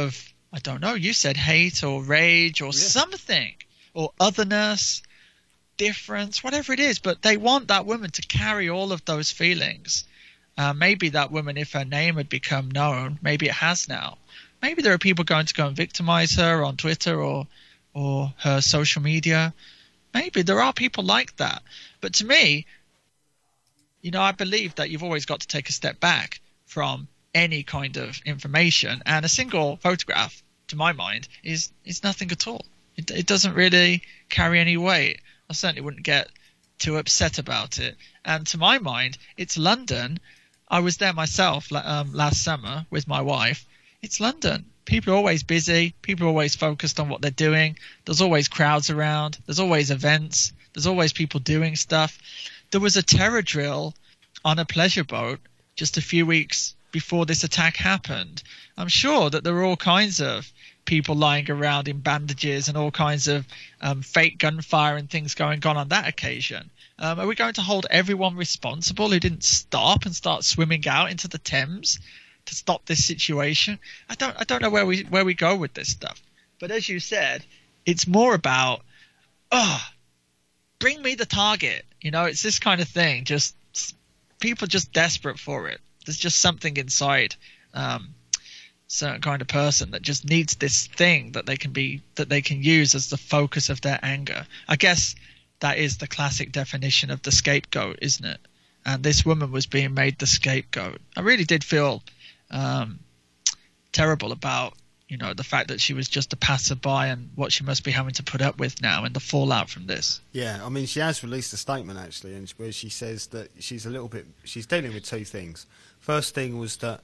I don't know, you said hate or rage or something, or otherness, difference, whatever it is, but they want that woman to carry all of those feelings. Maybe that woman, if her name had become known, maybe it has now. Maybe there are people going to go and victimize her on Twitter or her social media. Maybe there are people like that. But to me, I believe that you've always got to take a step back from any kind of information. And a single photograph, to my mind, is nothing at all. It doesn't really carry any weight. I certainly wouldn't get too upset about it. And to my mind, it's London. I was there myself last summer with my wife. It's London. People are always busy. People are always focused on what they're doing. There's always crowds around. There's always events. There's always people doing stuff. There was a terror drill on a pleasure boat just a few weeks before this attack happened. I'm sure that there were all kinds of people lying around in bandages and all kinds of fake gunfire and things going on that occasion. Are we going to hold everyone responsible who didn't stop and start swimming out into the Thames to stop this situation? I don't know where we go with this stuff. But as you said, it's more about, bring me the target. It's this kind of thing. Just people just desperate for it. There's just something inside certain kind of person that just needs this thing that they can use as the focus of their anger. I guess that is the classic definition of the scapegoat, isn't it? And this woman was being made the scapegoat. I really did feel terrible about the fact that she was just a passerby and what she must be having to put up with now and the fallout from this.
Yeah, I mean, she has released a statement actually, and where she says that she's dealing with two things. First thing was that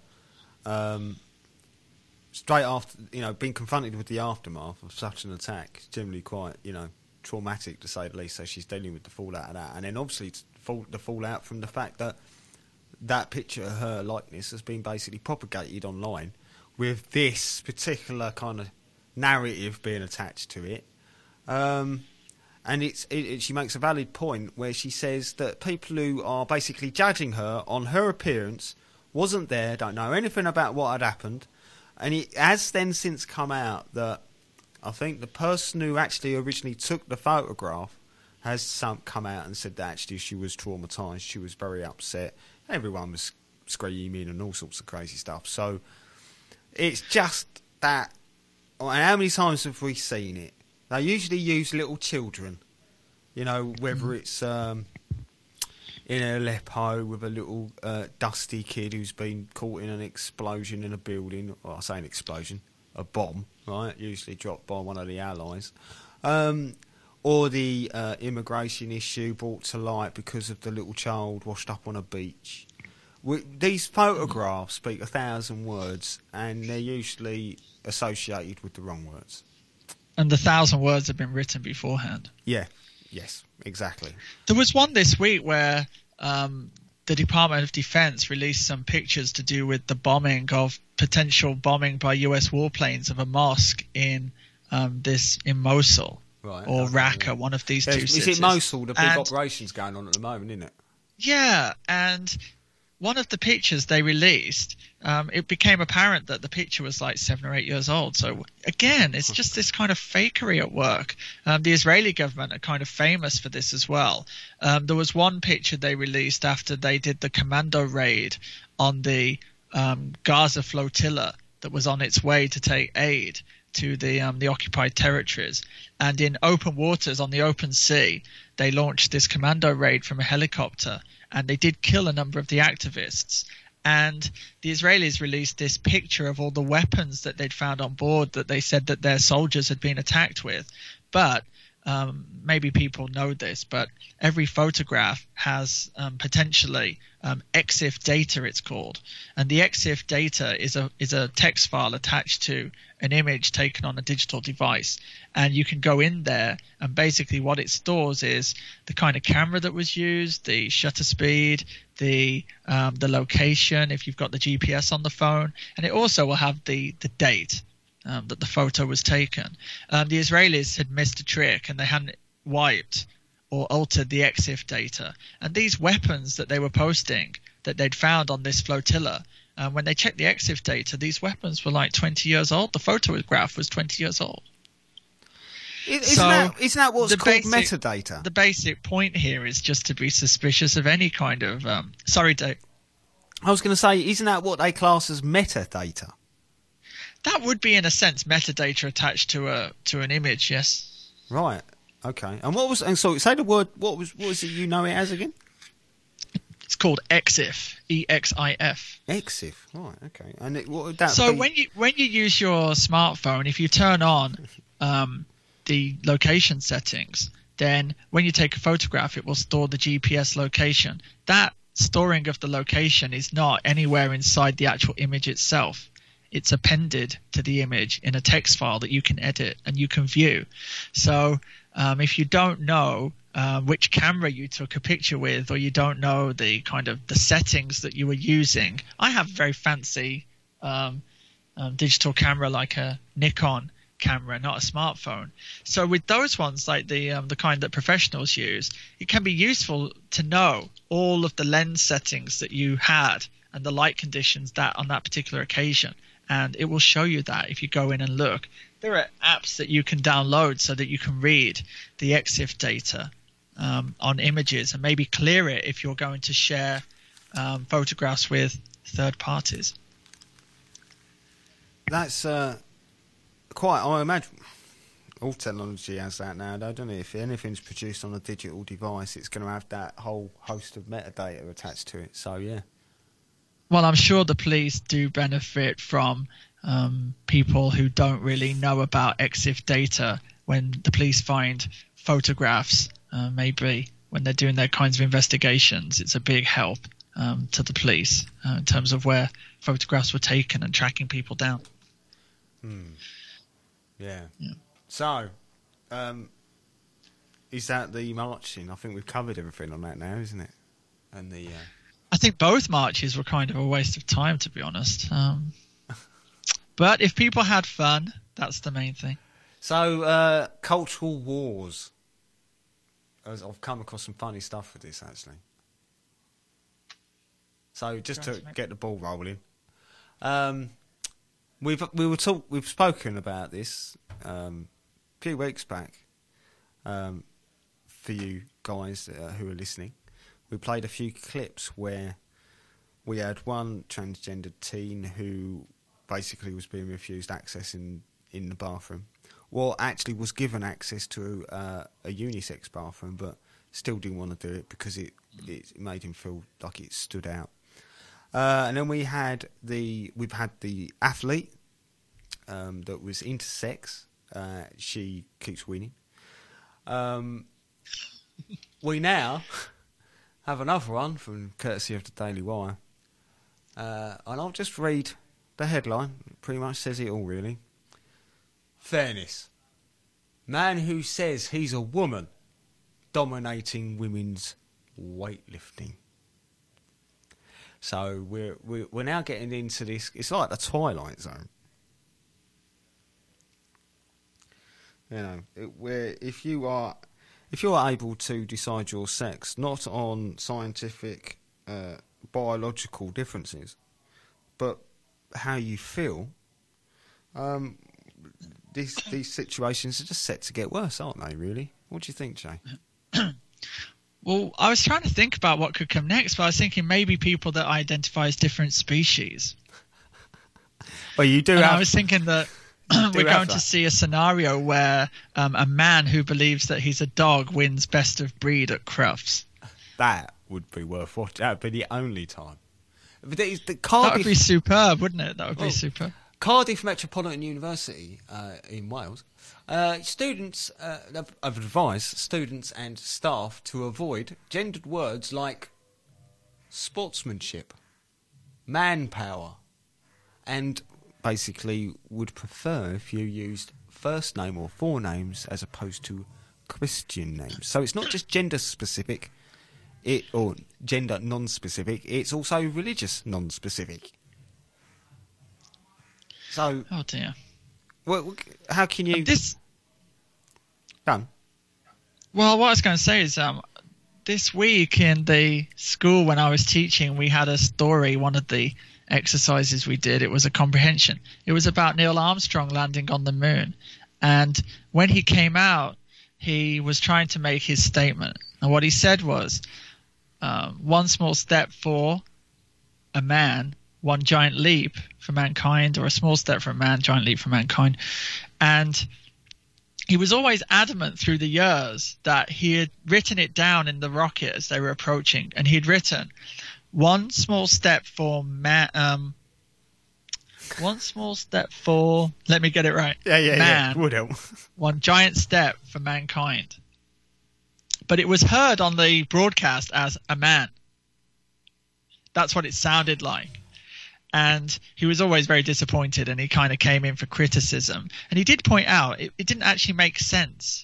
straight after, being confronted with the aftermath of such an attack is generally quite, traumatic to say the least. So she's dealing with the fallout of that, and then obviously the fallout from the fact that that picture of her likeness has been basically propagated online with this particular kind of narrative being attached to it. And she makes a valid point where she says that people who are basically judging her on her appearance, wasn't there, don't know anything about what had happened. And it has then since come out that I think the person who actually originally took the photograph has come out and said that actually she was traumatised, she was very upset. Everyone was screaming and all sorts of crazy stuff. So it's just that, and how many times have we seen it? They usually use little children, whether it's in Aleppo with a little dusty kid who's been caught in an explosion in a building, or I say an explosion, a bomb, right, usually dropped by one of the allies, or the immigration issue brought to light because of the little child washed up on a beach. These photographs speak 1,000 words, and they're usually associated with the wrong words.
And the 1,000 words have been written beforehand.
Yeah, yes, exactly.
There was one this week where the Department of Defense released some pictures to do with the potential bombing by US warplanes of a mosque in Mosul, right, or Raqqa, one of these two cities.
Is it Mosul? The big operation's going on at the moment, isn't it?
Yeah, and one of the pictures they released, it became apparent that the picture was like 7 or 8 years old. So again, it's just this kind of fakery at work. The Israeli government are kind of famous for this as well. There was one picture they released after they did the commando raid on the Gaza flotilla that was on its way to take aid to the occupied territories. And in open waters on the open sea, they launched this commando raid from a helicopter, and they did kill a number of the activists. And the Israelis released this picture of all the weapons that they'd found on board that they said that their soldiers had been attacked with. But maybe people know this, but every photograph has potentially EXIF data, it's called. And the EXIF data is a text file attached to an image taken on a digital device. And you can go in there, and basically what it stores is the kind of camera that was used, the shutter speed, the location, if you've got the GPS on the phone, and it also will have the date that the photo was taken. The Israelis had missed a trick, and they hadn't wiped or altered the EXIF data. And these weapons that they were posting that they'd found on this flotilla when they checked the EXIF data, these weapons were like 20 years old. The photograph was 20 years old.
Isn't that what's called metadata?
The basic point here is just to be suspicious of any kind of... sorry, Dave.
I was going to say, isn't that what they class as metadata?
That would be, in a sense, metadata attached to an image, yes.
Right. Okay. And so say the word. What was it? You know it as again?
It's called EXIF. EXIF.
EXIF. Right. Okay. And what would that
So
be?
when you use your smartphone, if you turn on the location settings, then when you take a photograph, it will store the GPS location. That storing of the location is not anywhere inside the actual image itself. It's appended to the image in a text file that you can edit and you can view. So if you don't know which camera you took a picture with, or you don't know the kind of the settings that you were using, I have a very fancy digital camera like a Nikon camera, not a smartphone. So with those ones, like the kind that professionals use, it can be useful to know all of the lens settings that you had and the light conditions that on that particular occasion. And it will show you that if you go in and look. There are apps that you can download so that you can read the EXIF data on images and maybe clear it if you're going to share photographs with third parties.
That's quite. I imagine all technology has that now, though, doesn't it? If anything's produced on a digital device, it's going to have that whole host of metadata attached to it. So yeah.
Well, I'm sure the police do benefit from people who don't really know about EXIF data when the police find photographs, maybe when they're doing their kinds of investigations. It's a big help to the police in terms of where photographs were taken and tracking people down.
Yeah. So, is that the marching? I think we've covered everything on that now, isn't it? And the...
I think both marches were kind of a waste of time, to be honest. But if people had fun, that's the main thing.
So, cultural wars. I've come across some funny stuff with this, actually. So, just to get the ball rolling. We've spoken about this a few weeks back for you guys who are listening. We played a few clips where we had one transgendered teen who basically was being refused access in the bathroom. Well, actually was given access to a unisex bathroom, but still didn't want to do it because it made him feel like it stood out. And then we've had the athlete that was intersex. She keeps winning. We now have another one from courtesy of the Daily Wire. And I'll just read the headline. It pretty much says it all, really. Fairness. Man who says he's a woman dominating women's weightlifting. So we're now getting into this. It's like the Twilight Zone. You know, if you're able to decide your sex not on scientific biological differences, but how you feel, these situations are just set to get worse, aren't they? Really? What do you think, Jay?
Well, I was trying to think about what could come next, but I was thinking maybe people that identify as different species.
Well, you do.
I was thinking that we're going to see a scenario where a man who believes that he's a dog wins best of breed at Crufts.
That would be worth watching. That would be the only time. But
that would be superb, wouldn't it? That would be superb.
Cardiff Metropolitan University in Wales, students have advised students and staff to avoid gendered words like sportsmanship, manpower, and basically would prefer if you used first name or forenames as opposed to Christian names. So it's not just gender specific, or gender non-specific, it's also religious non-specific. So,
oh dear.
Well, how can you... Done.
Well, what I was going to say is this week in the school when I was teaching, we had a story, one of the exercises we did, it was a comprehension. It was about Neil Armstrong landing on the moon. And when he came out, he was trying to make his statement. And what he said was, one small step for a man, one giant leap for mankind, or a small step for a man, giant leap for mankind. And he was always adamant through the years that he had written it down in the rocket as they were approaching. And he'd written, one small step for man, one small step for, let me get it right. Man,
would help.
One giant step for mankind. But it was heard on the broadcast as a man. That's what it sounded like. And he was always very disappointed, and he kind of came in for criticism. And he did point out it didn't actually make sense.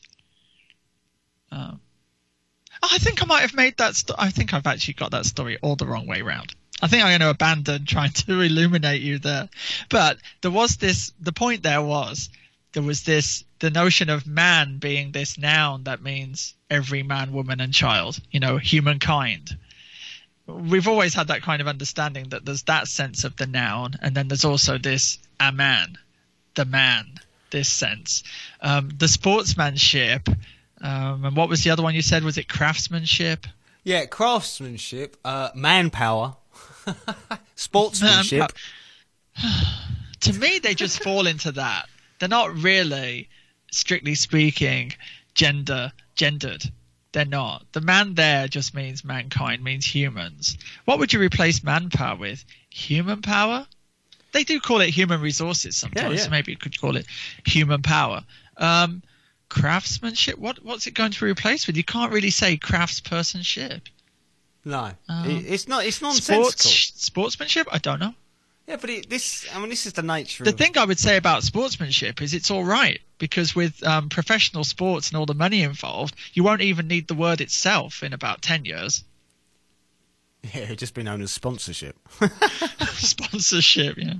I think I might have made that. I think I've actually got that story all the wrong way round. I think I'm going to abandon trying to illuminate you there. But there was this. The point there was the notion of man being this noun that means every man, woman, and child. Humankind. We've always had that kind of understanding that there's that sense of the noun, and then there's also this a man, the man, this sense. The sportsmanship, and what was the other one you said? Was it craftsmanship?
Yeah, craftsmanship, manpower, sportsmanship.
To me, they just fall into that. They're not really, strictly speaking, gendered. They're not. The man there just means mankind, means humans. What would you replace manpower with? Human power? They do call it human resources sometimes, so maybe you could call it human power. Craftsmanship? What's it going to be replaced with? You can't really say craftspersonship.
No, it's not. It's nonsensical.
Sportsmanship? I don't know.
Yeah, but this is the nature.
The thing I would say about sportsmanship is it's all right, because with professional sports and all the money involved, you won't even need the word itself in about 10 years.
Yeah, it'd just be known as sponsorship.
Sponsorship, yeah.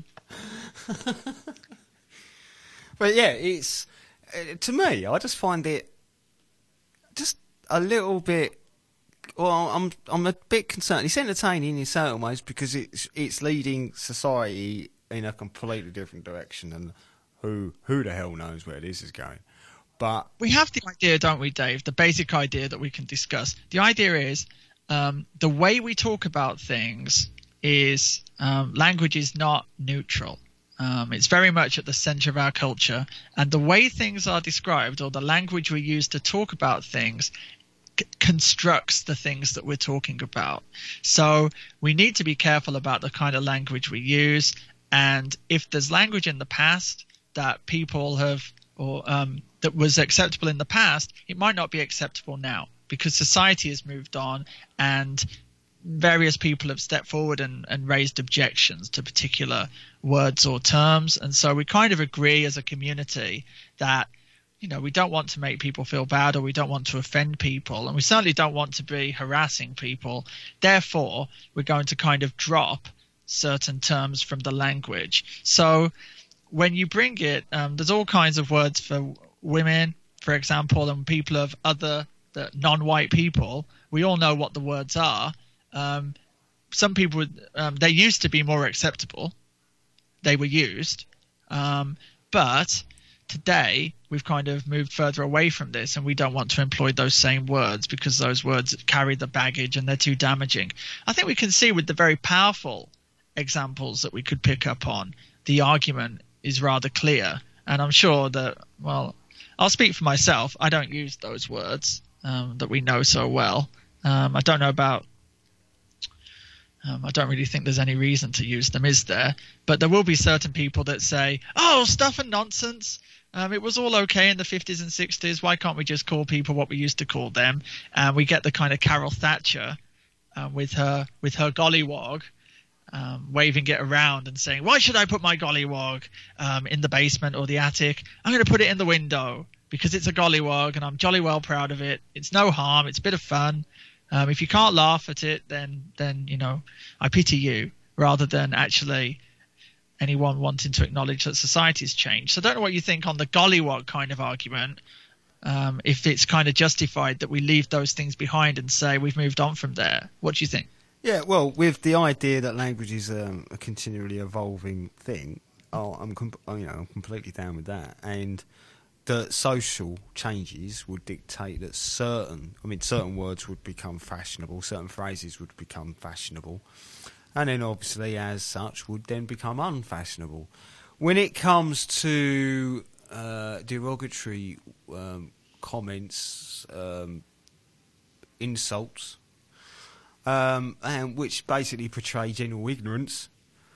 But yeah, it's to me, I just find it just a little bit. Well, I'm a bit concerned. It's entertaining in certain ways because it's leading society in a completely different direction, and who the hell knows where this is going. But
we have the idea, don't we, Dave? The basic idea that we can discuss. The idea is the way we talk about things is language is not neutral. It's very much at the center of our culture, and the way things are described, or the language we use to talk about things, constructs the things that we're talking about. So we need to be careful about the kind of language we use, and if there's language in the past that people have, or that was acceptable in the past, it might not be acceptable now, because society has moved on and various people have stepped forward and raised objections to particular words or terms. And so we kind of agree as a community that we don't want to make people feel bad, or we don't want to offend people, and we certainly don't want to be harassing people. Therefore, we're going to kind of drop certain terms from the language. So when you bring it, there's all kinds of words for women, for example, and people of other non-white people. We all know what the words are. Some people, they used to be more acceptable. They were used. But today, we've kind of moved further away from this, and we don't want to employ those same words because those words carry the baggage and they're too damaging. I think we can see with the very powerful examples that we could pick up on, the argument is rather clear. And I'm sure that, well, I'll speak for myself. I don't use those words that we know so well. I don't know about I don't really think there's any reason to use them, is there? But there will be certain people that say, oh, stuff and nonsense. It was all okay in the 50s and 60s. Why can't we just call people what we used to call them? And we get the kind of Carol Thatcher with her gollywog, waving it around and saying, why should I put my gollywog in the basement or the attic? I'm going to put it in the window because it's a gollywog and I'm jolly well proud of it. It's no harm. It's a bit of fun. If you can't laugh at it, then I pity you, rather than actually anyone wanting to acknowledge that society's changed. So I don't know what you think on the gollywog kind of argument, if it's kind of justified that we leave those things behind and say we've moved on from there. What do you think?
Yeah, well, with the idea that language is a continually evolving thing, I'm completely down with that. And that social changes would dictate that certain words would become fashionable, certain phrases would become fashionable, and then obviously, as such, would then become unfashionable. When it comes to derogatory comments, insults, and which basically portray general ignorance,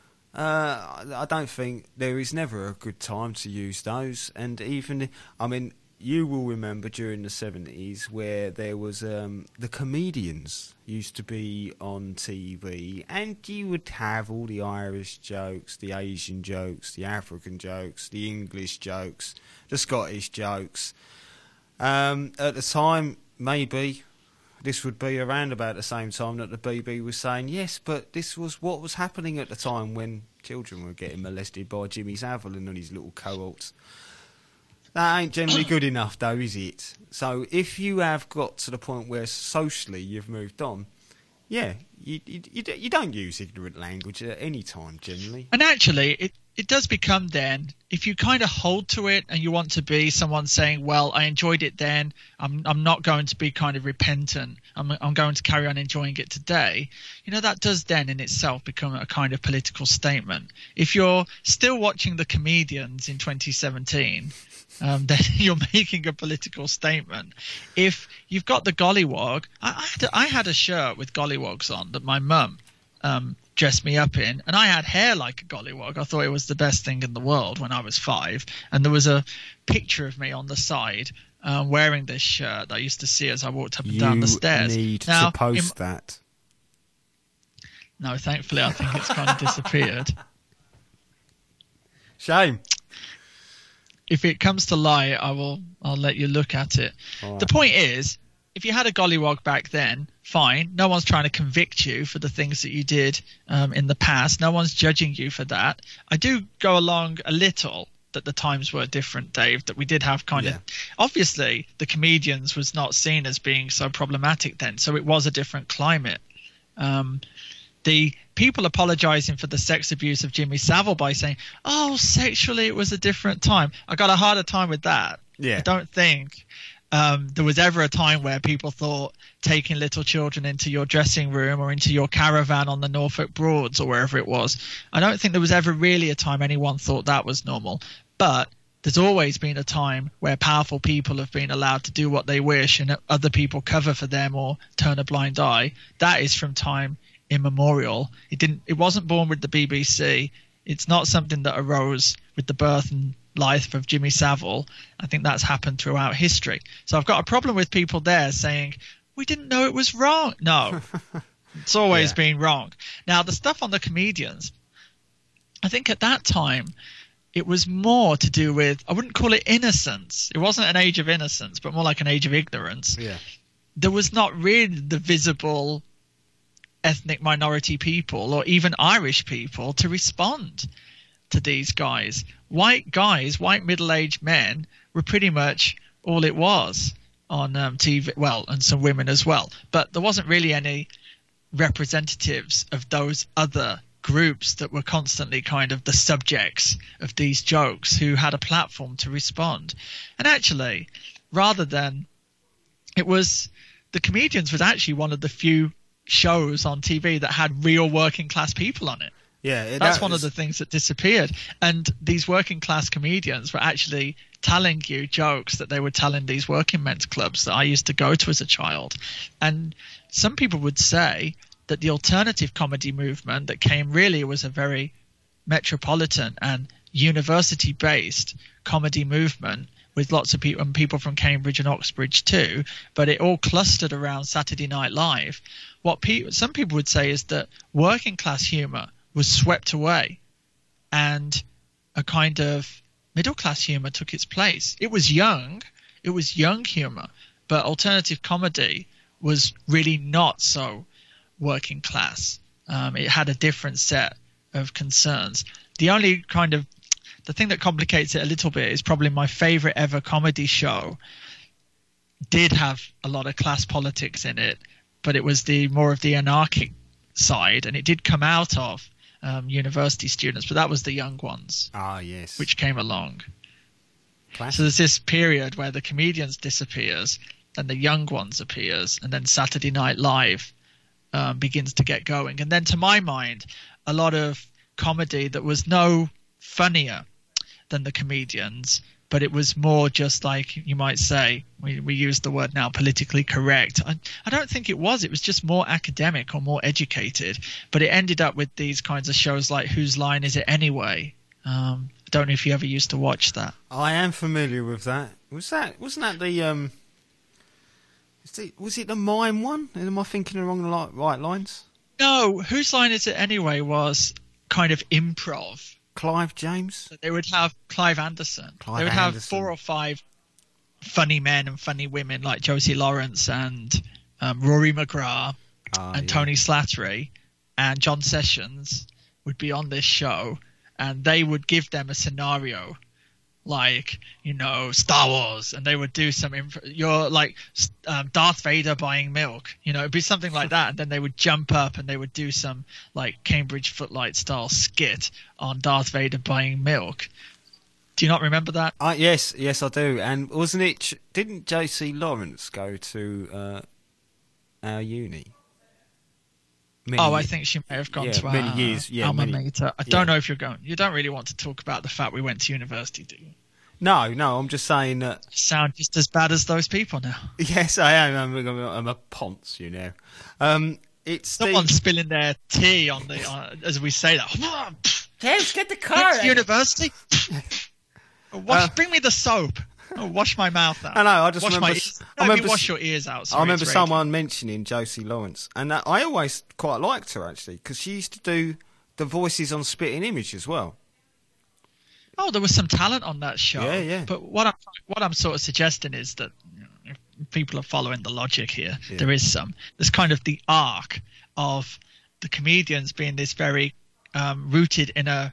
I don't think there is never a good time to use those. And even, you will remember during the 70s where there was the comedians used to be on TV, and you would have all the Irish jokes, the Asian jokes, the African jokes, the English jokes, the Scottish jokes. At the time, maybe this would be around about the same time that the BB was saying, yes, but this was what was happening at the time when children were getting molested by Jimmy Savile and his little cohorts. That ain't generally good enough, though, is it? So if you have got to the point where socially you've moved on, yeah, you don't use ignorant language at any time, generally.
And actually, it does become then, if you kind of hold to it and you want to be someone saying, well, I enjoyed it then, I'm not going to be kind of repentant, I'm going to carry on enjoying it today, that does then in itself become a kind of political statement. If you're still watching the comedians in 2017, then you're making a political statement. If you've got the gollywog, I had a shirt with gollywogs on that my mum dressed me up in, and I had hair like a gollywog. I thought it was the best thing in the world when I was 5, and there was a picture of me on the side wearing this shirt that I used to see as I walked up and down the stairs.
You need to post that.
No, thankfully I think it's kind of disappeared.
Shame.
If it comes to light, I'll let you look at it. Right. The point is, if you had a gollywog back then, fine. No one's trying to convict you for the things that you did in the past. No one's judging you for that. I do go along a little that the times were different, Dave, that we did have kind of... Obviously, the comedians was not seen as being so problematic then, so it was a different climate. The people apologising for the sex abuse of Jimmy Savile by saying, oh, sexually it was a different time. I got a harder time with that.
Yeah.
I don't think... there was ever a time where people thought taking little children into your dressing room or into your caravan on the Norfolk Broads or wherever it was, I don't think there was ever really a time anyone thought that was normal. But there's always been a time where powerful people have been allowed to do what they wish and other people cover for them or turn a blind eye. That is from time immemorial. It wasn't born with the BBC. It's not something that arose with the birth and life of Jimmy Savile. I think that's happened throughout history. So I've got a problem with people there saying, we didn't know it was wrong. No, it's always been wrong. Now, the stuff on the comedians, I think at that time, it was more to do with, I wouldn't call it innocence. It wasn't an age of innocence, but more like an age of ignorance.
Yeah.
There was not really the visible ethnic minority people or even Irish people to respond to these guys. White guys, white middle-aged men were pretty much all it was on TV. Well, and some women as well. But there wasn't really any representatives of those other groups that were constantly kind of the subjects of these jokes who had a platform to respond. And actually, rather than... The Comedians was actually one of the few shows on TV that had real working class people on it.
Yeah,
that's one of the things that disappeared. And these working class comedians were actually telling you jokes that they were telling these working men's clubs that I used to go to as a child. And some people would say that the alternative comedy movement that came really was a very metropolitan and university based comedy movement with lots of people and people from Cambridge and Oxbridge too, but it all clustered around Saturday Night Live. What some people would say is that working class humour was swept away and a kind of middle class humour took its place. It was young humour, but alternative comedy was really not so working class. It had a different set of concerns. The thing that complicates it a little bit is probably my favourite ever comedy show did have a lot of class politics in it, but it was more of the anarchic side, and it did come out of university students, but that was the young ones.
Ah, yes.
Which came along.
Classic.
So there's this period where the comedians disappears, then the young ones appears, and then Saturday Night Live begins to get going. And then, to my mind, a lot of comedy that was no funnier than the comedians, but it was more just like, you might say, we use the word now, politically correct. I don't think it was. It was just more academic or more educated. But it ended up with these kinds of shows like Whose Line Is It Anyway? I don't know if you ever used to watch that.
I am familiar with that. Wasn't that the was it the mime one? Am I thinking along the right lines?
No, Whose Line Is It Anyway was kind of improv.
Clive James?
They would have Clive Anderson. They would have 4 or 5 funny men and funny women like Josie Lawrence and Rory McGrath and Tony Slattery and John Sessions would be on this show, and they would give them a scenario like, Star Wars, and they would do some you're like Darth Vader buying milk, it'd be something like that, and then they would jump up and they would do some like Cambridge Footlight style skit on Darth Vader buying milk. Do you not remember that?
Yes, I do. And didn't Josie Lawrence go to our uni?
I think she may have gone to our alma mater. I don't know if you're going. You don't really want to talk about the fact we went to university, do you?
No, I'm just saying that...
You sound just as bad as those people now.
Yes, I am. I'm a ponce, It's
someone spilling their tea on the, as we say that.
James, get the car.
University. Bring me the soap. Wash my mouth out.
I know. I just remember.
Wash your ears out. Sorry,
I remember someone mentioning Josie Lawrence, and I always quite liked her actually, because she used to do the voices on Spitting Image as well.
Oh, there was some talent on that show.
Yeah.
But what I'm sort of suggesting is that if people are following the logic here, there's kind of the arc of the comedians being this very rooted in a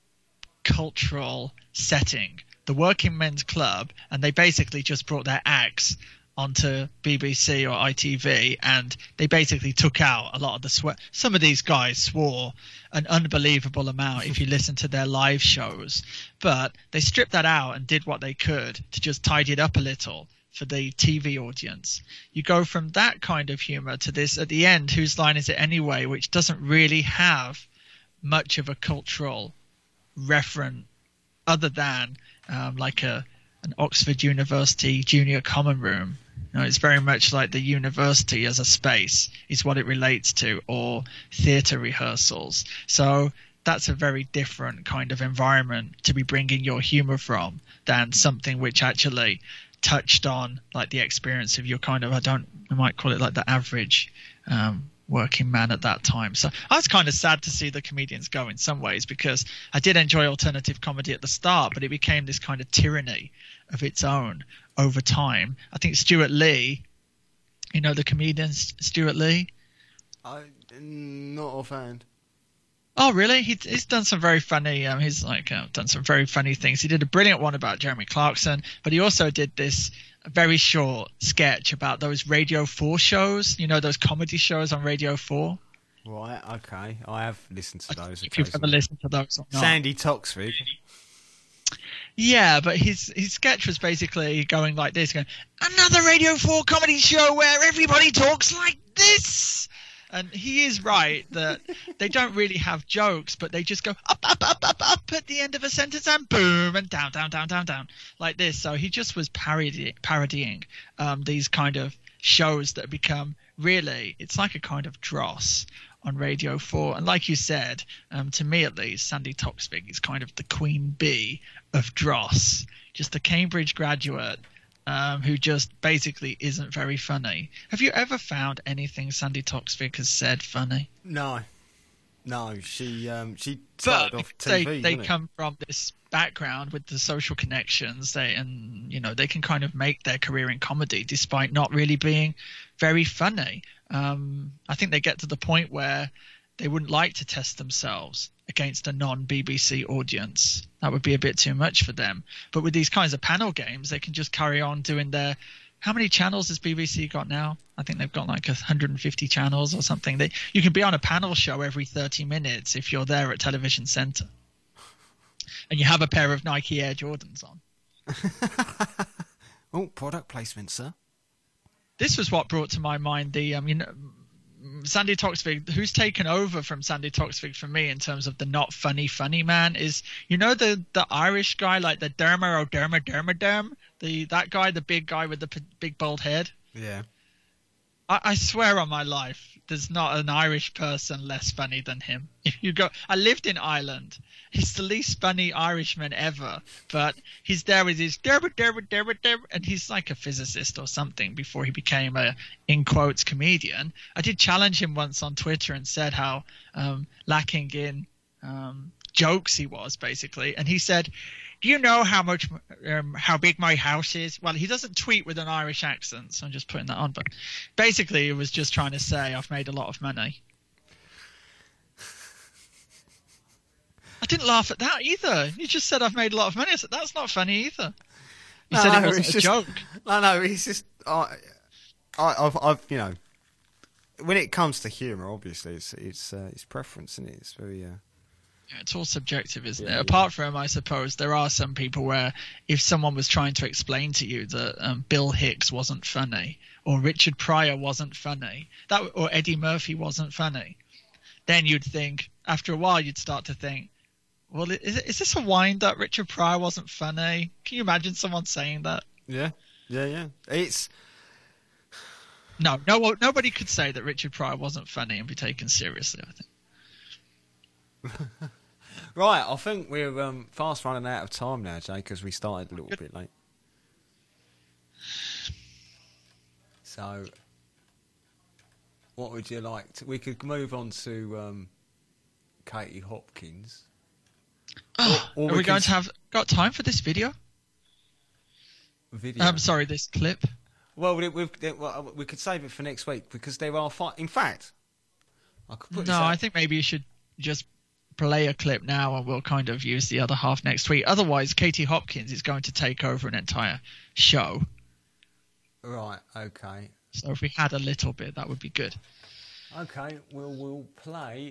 cultural setting. The Working Men's Club, and they basically just brought their acts onto BBC or ITV, and they basically took out a lot of the swear. Some of these guys swore an unbelievable amount if you listen to their live shows, but they stripped that out and did what they could to just tidy it up a little for the TV audience. You go from that kind of humor to this at the end, Whose Line Is It Anyway, which doesn't really have much of a cultural reference other than like an Oxford University junior common room. It's very much like the university as a space is what it relates to, or theatre rehearsals. So that's a very different kind of environment to be bringing your humour from than something which actually touched on like the experience of your kind of, I might call it like the average working man at that time. So I was kind of sad to see the comedians go in some ways, because I did enjoy alternative comedy at the start, but it became this kind of tyranny of its own over time. I think Stuart Lee, the comedian Stuart Lee?
I'm not offhand.
Oh, really? He's done some very funny. He's done some very funny things. He did a brilliant one about Jeremy Clarkson, but he also did this very short sketch about those Radio 4 shows. Those comedy shows on Radio 4.
Right. Okay. I have listened to those.
If you've ever listened to those or not.
Sandy Toksvig.
Yeah, but his sketch was basically going like this, going, another Radio 4 comedy show where everybody talks like this. And he is right that they don't really have jokes, but they just go up, up, up, up, up at the end of a sentence and boom and down, down, down, down, down like this. So he just was parodying these kind of shows that have become really, it's like a kind of dross on Radio 4. And like you said, to me at least, Sandy Toksvig is kind of the queen bee of dross, just a Cambridge graduate who just basically isn't very funny. Have you ever found anything Sandy Toksvig has said funny?
No, she started off TV.
They come from this background with the social connections. They can kind of make their career in comedy despite not really being very funny. I think they get to the point where they wouldn't like to test themselves against a non-BBC audience. That would be a bit too much for them. But with these kinds of panel games, they can just carry on doing their how many channels has BBC got now? I think they've got like 150 channels or something. You can be on a panel show every 30 minutes if you're there at Television Centre. And you have a pair of Nike Air Jordans on.
Oh, product placement, sir.
This was what brought to my mind the, Sandy Toksvig, who's taken over from Sandy Toksvig for me in terms of the not funny man is, the Irish guy, like the Dermer that guy, the big guy with the big bald head.
Yeah.
I swear on my life, there's not an Irish person less funny than him. If you go, I lived in Ireland. He's the least funny Irishman ever, but he's there with his and he's like a physicist or something before he became a, in quotes, comedian. I did challenge him once on Twitter and said how lacking in jokes he was, basically. And he said, do you know how big my house is? Well, he doesn't tweet with an Irish accent, so I'm just putting that on. But basically, he was just trying to say, I've made a lot of money. I didn't laugh at that either. You just said I've made a lot of money. I said, that's not funny either. You said it wasn't a joke.
No, it's just... I've when it comes to humour, obviously, it's preference, and it's very...
It's all subjective, isn't it? Apart from, I suppose, there are some people where if someone was trying to explain to you that Bill Hicks wasn't funny, or Richard Pryor wasn't funny, or Eddie Murphy wasn't funny, then you'd think, after a while, you'd start to think, well, is this a wind that Richard Pryor wasn't funny? Can you imagine someone saying that?
Yeah. It's...
No, nobody could say that Richard Pryor wasn't funny and be taken seriously, I think.
Right, I think we're fast running out of time now, Jay, because we started a little bit late. So, what would you like to... We could move on to Katie Hopkins.
Are we going to have got time for this video? Sorry, this clip.
Well, we could save it for next week because there are... In fact, I could put this out.
I think maybe you should just play a clip now and we'll kind of use the other half next week. Otherwise, Katie Hopkins is going to take over an entire show.
Right, okay.
So if we had a little bit, that would be good.
Okay, we'll play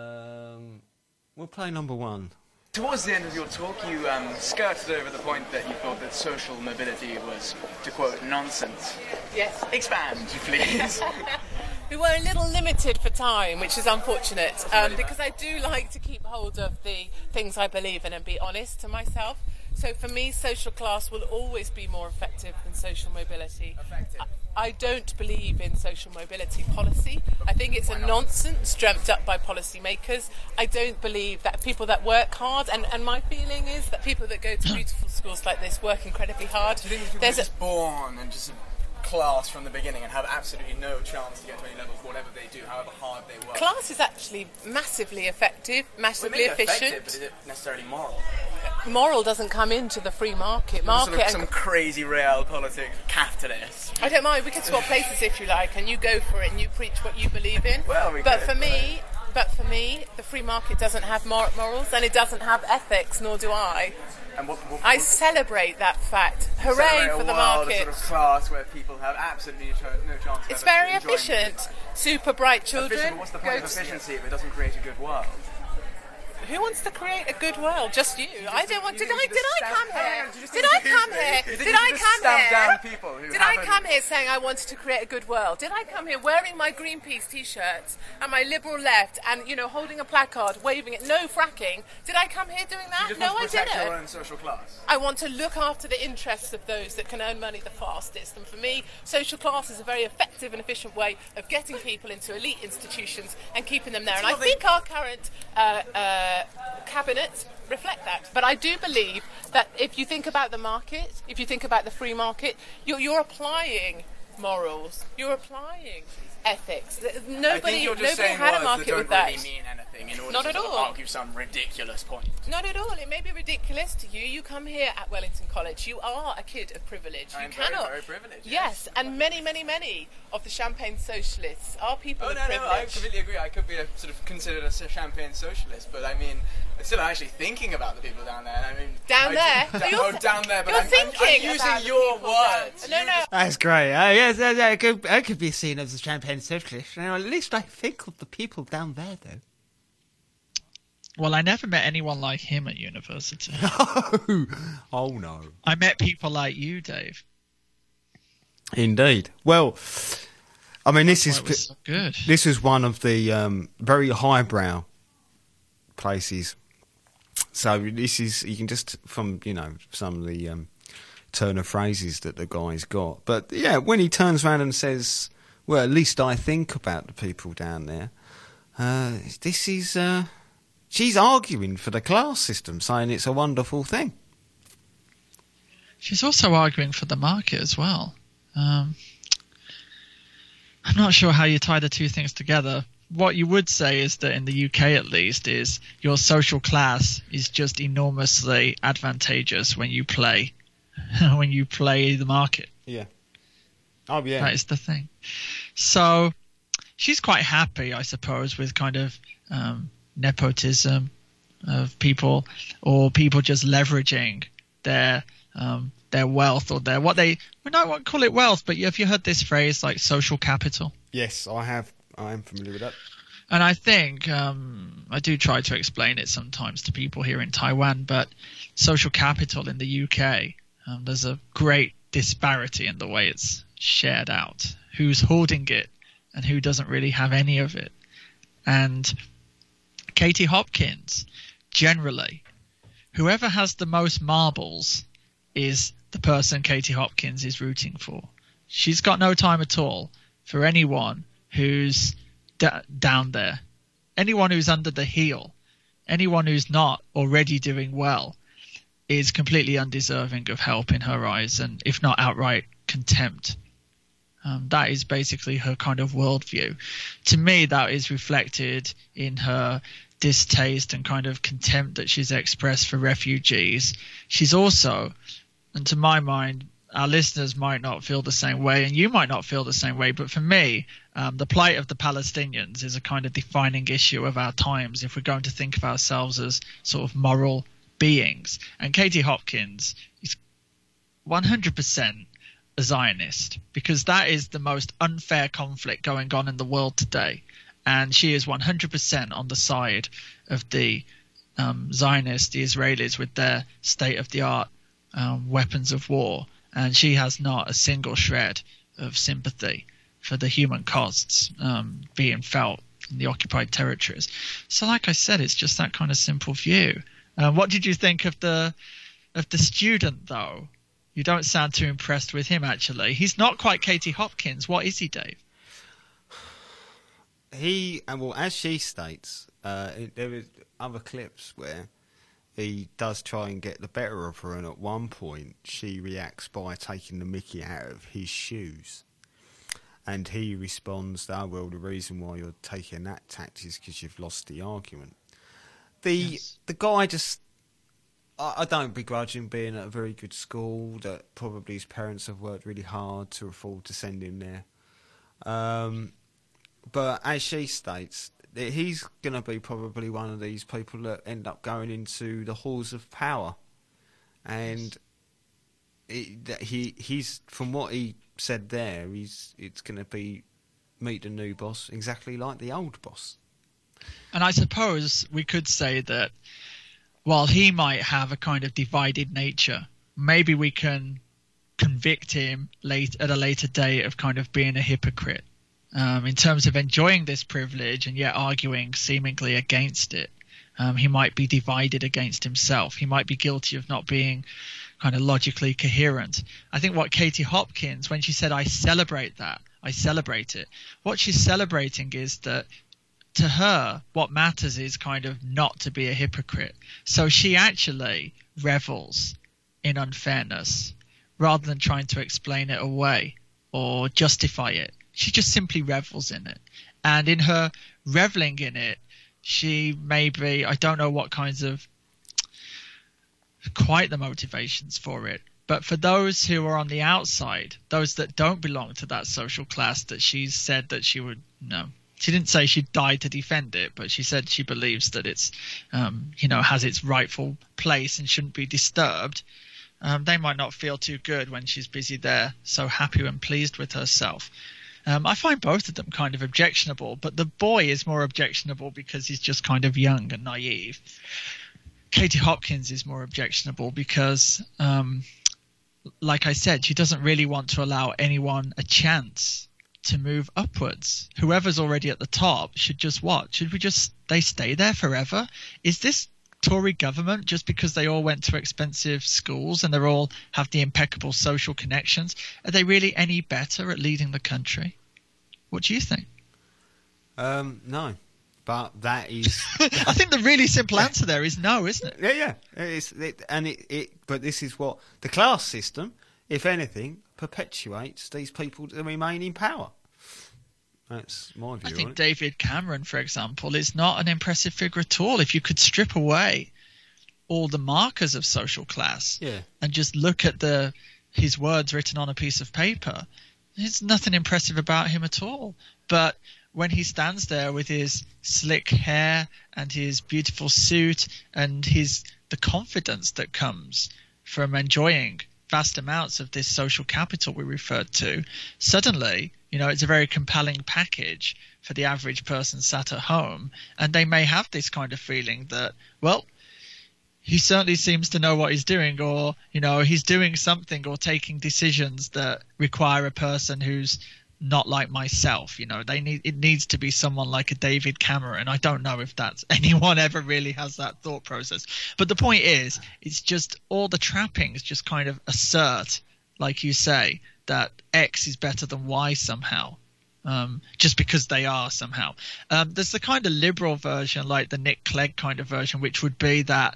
number one.
Towards the end of your talk, you skirted over the point that you thought that social mobility was, to quote, nonsense.
Yes.
Expand, please.
We were a little limited for time, which is unfortunate, because I do like to keep hold of the things I believe in and be honest to myself. So for me, social class will always be more effective than social mobility.
Effective.
I don't believe in social mobility policy. I think it's a nonsense dreamt up by policymakers. I don't believe that people that work hard, and my feeling is that people that go to beautiful schools like this work incredibly hard.
Do you think people are just born and just class from the beginning and have absolutely no chance to get to any levels, whatever they do, however hard they work?
Class is actually massively effective, massively efficient.
Effective, but is it necessarily moral?
Moral doesn't come into the free market.
Some crazy realpolitik capitalist.
I don't mind. We can swap places if you like, and you go for it and you preach what you believe in.
Well,
But for me, the free market doesn't have morals, and it doesn't have ethics, nor do I.
And
I celebrate that fact. Hooray for the market!
Sort of class where people have absolutely no chance.
It's very efficient. Super bright children.
Efficient, what's the point of efficiency if it doesn't create a good world?
Who wants to create a good world? Just you. I don't want. Did I come here? Did I come here saying I wanted to create a good world? Did I come here wearing my Greenpeace T-shirts and my Liberal Left and holding a placard, waving it? No fracking. Did I come here doing that? No, I didn't.
Your own social class.
I want to look after the interests of those that can earn money the fastest. And for me, social class is a very effective and efficient way of getting people into elite institutions and keeping them there. And I think our current cabinet reflect that. But I do believe that if you think about the market, if you think about the free market, you're applying morals, you're applying ethics. Nobody had a market with that.
Really mean anything. in order
Not
to
at
sort of
all.
argue some ridiculous point.
Not at all. It may be ridiculous to you. You come here at Wellington College. You are a kid of privilege.
I
You
am
cannot.
very, very privileged.
Yes, and many, many, many of the Champagne socialists are people
Oh
of
no,
privilege.
I completely agree. I could be considered a Champagne socialist, but I mean, I'm still actually thinking about the people down there. And I mean,
Down there?
down there. But
You're
I'm
thinking
using
about the
your
people down-
words.
No, no.
That's great. Yes, I could be seen as a Champagne socialist. You know, at least I think of the people down there, though.
Well, I never met anyone like him at university.
Oh no.
I met people like you, Dave.
Indeed. Well, I mean, this
Why
is
it was so good.
This is one of the very highbrow places. So this is, you can just, from, you know, some of the turn of phrases that the guy's got. But yeah, when he turns around and says, well, at least I think about the people down there, this is, she's arguing for the class system, saying it's a wonderful thing.
She's also arguing for the market as well. I'm not sure how you tie the two things together. What you would say is that in the UK, at least, is your social class is just enormously advantageous when you play the market.
Yeah. Oh, yeah.
That is the thing. So she's quite happy, I suppose, with kind of nepotism of people, or people just leveraging their wealth, or their we don't call it wealth, but have you heard this phrase like social capital?
Yes, I have. I am familiar with that.
And I think I do try to explain it sometimes to people here in Taiwan, but social capital in the UK, there's a great disparity in the way it's shared out. Who's hoarding it and who doesn't really have any of it. And Katie Hopkins, generally, whoever has the most marbles is the person Katie Hopkins is rooting for. She's got no time at all for anyone who's down there, anyone who's under the heel, anyone who's not already doing well is completely undeserving of help in her eyes, and if not outright contempt. That is basically her kind of worldview. To me, that is reflected in her distaste and kind of contempt that she's expressed for refugees. She's also, and to my mind, our listeners might not feel the same way, and you might not feel the same way, but for me, the plight of the Palestinians is a kind of defining issue of our times if we're going to think of ourselves as sort of moral beings. And Katie Hopkins is 100% a Zionist, because that is the most unfair conflict going on in the world today. And she is 100% on the side of the Zionists, the Israelis, with their state-of-the-art weapons of war. And she has not a single shred of sympathy for the human costs being felt in the occupied territories. So like I said, it's just that kind of simple view. What did you think of the student, though? You don't sound too impressed with him, actually. He's not quite Katie Hopkins. What is he, Dave?
Well, as she states, there is other clips where he does try and get the better of her, and at one point she reacts by taking the mickey out of his shoes. And he responds, oh, well, the reason why you're taking that tact is because you've lost the argument. The guy just... I don't begrudge him being at a very good school, that probably his parents have worked really hard to afford to send him there. But as she states, he's going to be probably one of these people that end up going into the halls of power. And he's from what he said there, it's going to be meet the new boss exactly like the old boss.
And I suppose we could say that while he might have a kind of divided nature, maybe we can convict him at a later date of kind of being a hypocrite in terms of enjoying this privilege and yet arguing seemingly against it. He might be divided against himself. He might be guilty of not being kind of logically coherent. I think what Katie Hopkins, when she said, I celebrate that, I celebrate it, what she's celebrating is that to her, what matters is kind of not to be a hypocrite. So she actually revels in unfairness rather than trying to explain it away or justify it. She just simply revels in it. And in her reveling in it, she may be, I don't know what kinds of quite the motivations for it. But for those who are on the outside, those that don't belong to that social class that she's said that she would, she didn't say she'd die to defend it, but she said she believes that it's, has its rightful place and shouldn't be disturbed. They might not feel too good when she's busy there, so happy and pleased with herself. I find both of them kind of objectionable, but the boy is more objectionable because he's just kind of young and naive. Katie Hopkins is more objectionable because, like I said, she doesn't really want to allow anyone a chance to move upwards. Whoever's already at the top should just what? Should they stay there forever? Is this Tory government, just because they all went to expensive schools and they all have the impeccable social connections, are they really any better at leading the country? What do you think?
No, but that is.
I think the really simple answer there is no, isn't it?
Yeah. But this is what the class system, if anything, perpetuates these people to remain in power. That's my view.
I think David Cameron, for example, is not an impressive figure at all. If you could strip away all the markers of social class and just look at his words written on a piece of paper, there's nothing impressive about him at all. But when he stands there with his slick hair and his beautiful suit and the confidence that comes from enjoying vast amounts of this social capital we referred to, suddenly, it's a very compelling package for the average person sat at home, and they may have this kind of feeling that, well, he certainly seems to know what he's doing, or, he's doing something or taking decisions that require a person who's not like myself. It needs to be someone like a David Cameron. I don't know if anyone ever really has that thought process. But the point is, it's just all the trappings just kind of assert, like you say, that X is better than Y somehow, just because they are somehow. There's the kind of liberal version, like the Nick Clegg kind of version, which would be that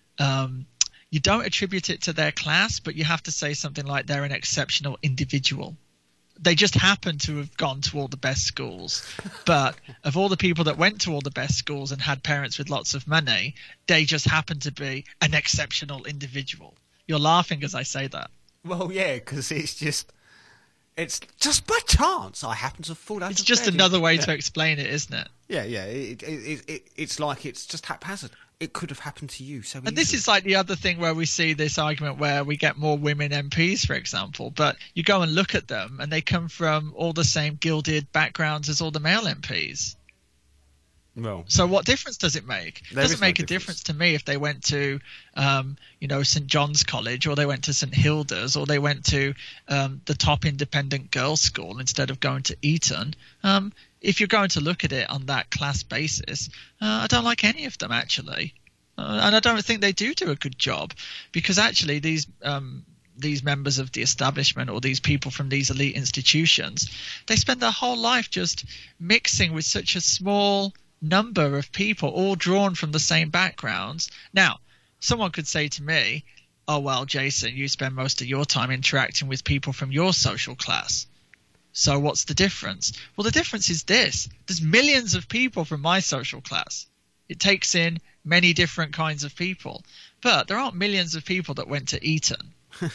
you don't attribute it to their class, but you have to say something like they're an exceptional individual. They just happen to have gone to all the best schools. But of all the people that went to all the best schools and had parents with lots of money, they just happen to be an exceptional individual. You're laughing as I say that.
Well, yeah, because it's just by chance I happen to fall out of bed.
It's just another way to explain it, isn't it?
Yeah. It's like it's just haphazard. It could have happened to you so easily.
And this is like the other thing where we see this argument where we get more women MPs, for example, but you go and look at them and they come from all the same gilded backgrounds as all the male MPs.
Well,
so what difference does it make? It doesn't make a difference to me if they went to, St. John's College, or they went to St. Hilda's, or they went to the top independent girls' school instead of going to Eton. If you're going to look at it on that class basis, I don't like any of them, actually. And I don't think they do a good job, because actually these members of the establishment, or these people from these elite institutions, they spend their whole life just mixing with such a small number of people, all drawn from the same backgrounds. Now, someone could say to me, oh, well, Jason, you spend most of your time interacting with people from your social class. So what's the difference? Well, the difference is this. There's millions of people from my social class. It takes in many different kinds of people. But there aren't millions of people that went to Eton.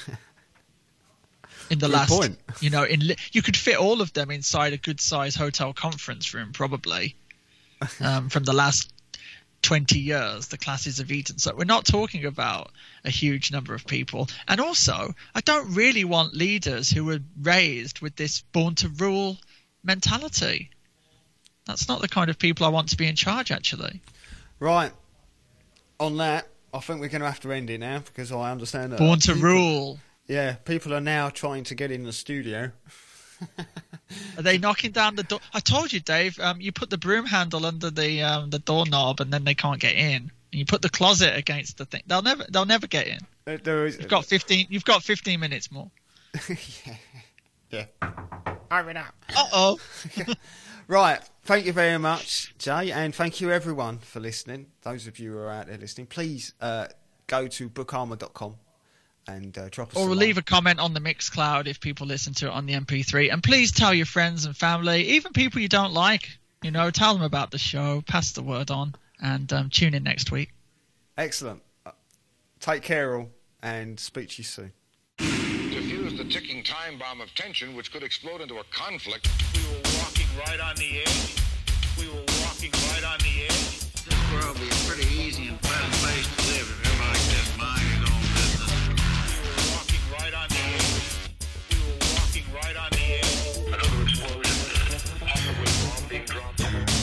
In the last point. You could fit all of them inside a good-sized hotel conference room, probably. From the last 20 years, the classes of Eton. So we're not talking about a huge number of people. And also, I don't really want leaders who were raised with this born-to-rule mentality. That's not the kind of people I want to be in charge, actually.
Right. On that, I think we're going to have to end it now, because I understand that
born-to-rule.
Yeah, people are now trying to get in the studio.
Are they knocking down the door? I told you, Dave. You put the broom handle under the doorknob, and then they can't get in. And you put the closet against the thing. They'll never get in. You've got 15 minutes more.
Yeah. Hurry up.
Uh-oh.
Right. Thank you very much, Jay, and thank you everyone for listening. Those of you who are out there listening, please go to bookarmor.com. and drop us. Or
leave a comment on the Mixcloud if people listen to it on the MP3. And please tell your friends and family, even people you don't like, tell them about the show, pass the word on. and tune in next week.
Excellent. Take care, all, and speak to you soon.
Defuse the ticking time bomb of tension which could explode into a conflict.
We were walking right on the edge. We were walking right on the edge.
This world would be a pretty easy and pleasant place to live if everybody just mind his own business.
We were walking right on the edge. We were walking right on the edge.
Another explosion. There was a bomb being dropped.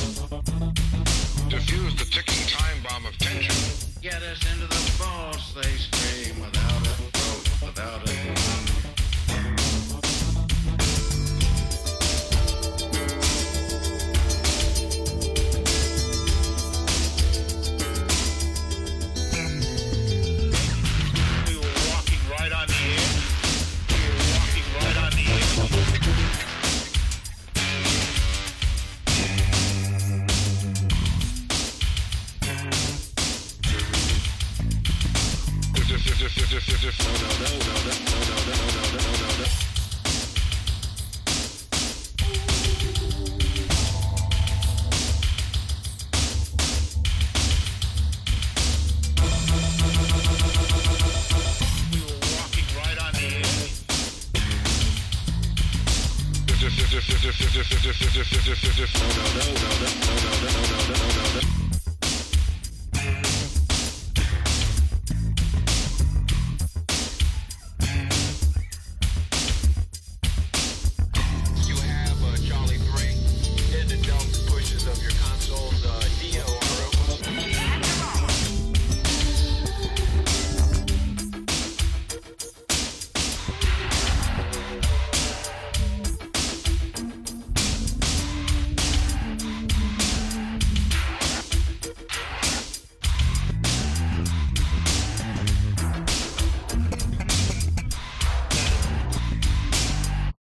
Defuse the ticking time bomb of tension. Get us into the boss, they scream, without a throat, without a lung.
We were walking right on the edge. We were walking right on the edge. We were walking right on the edge.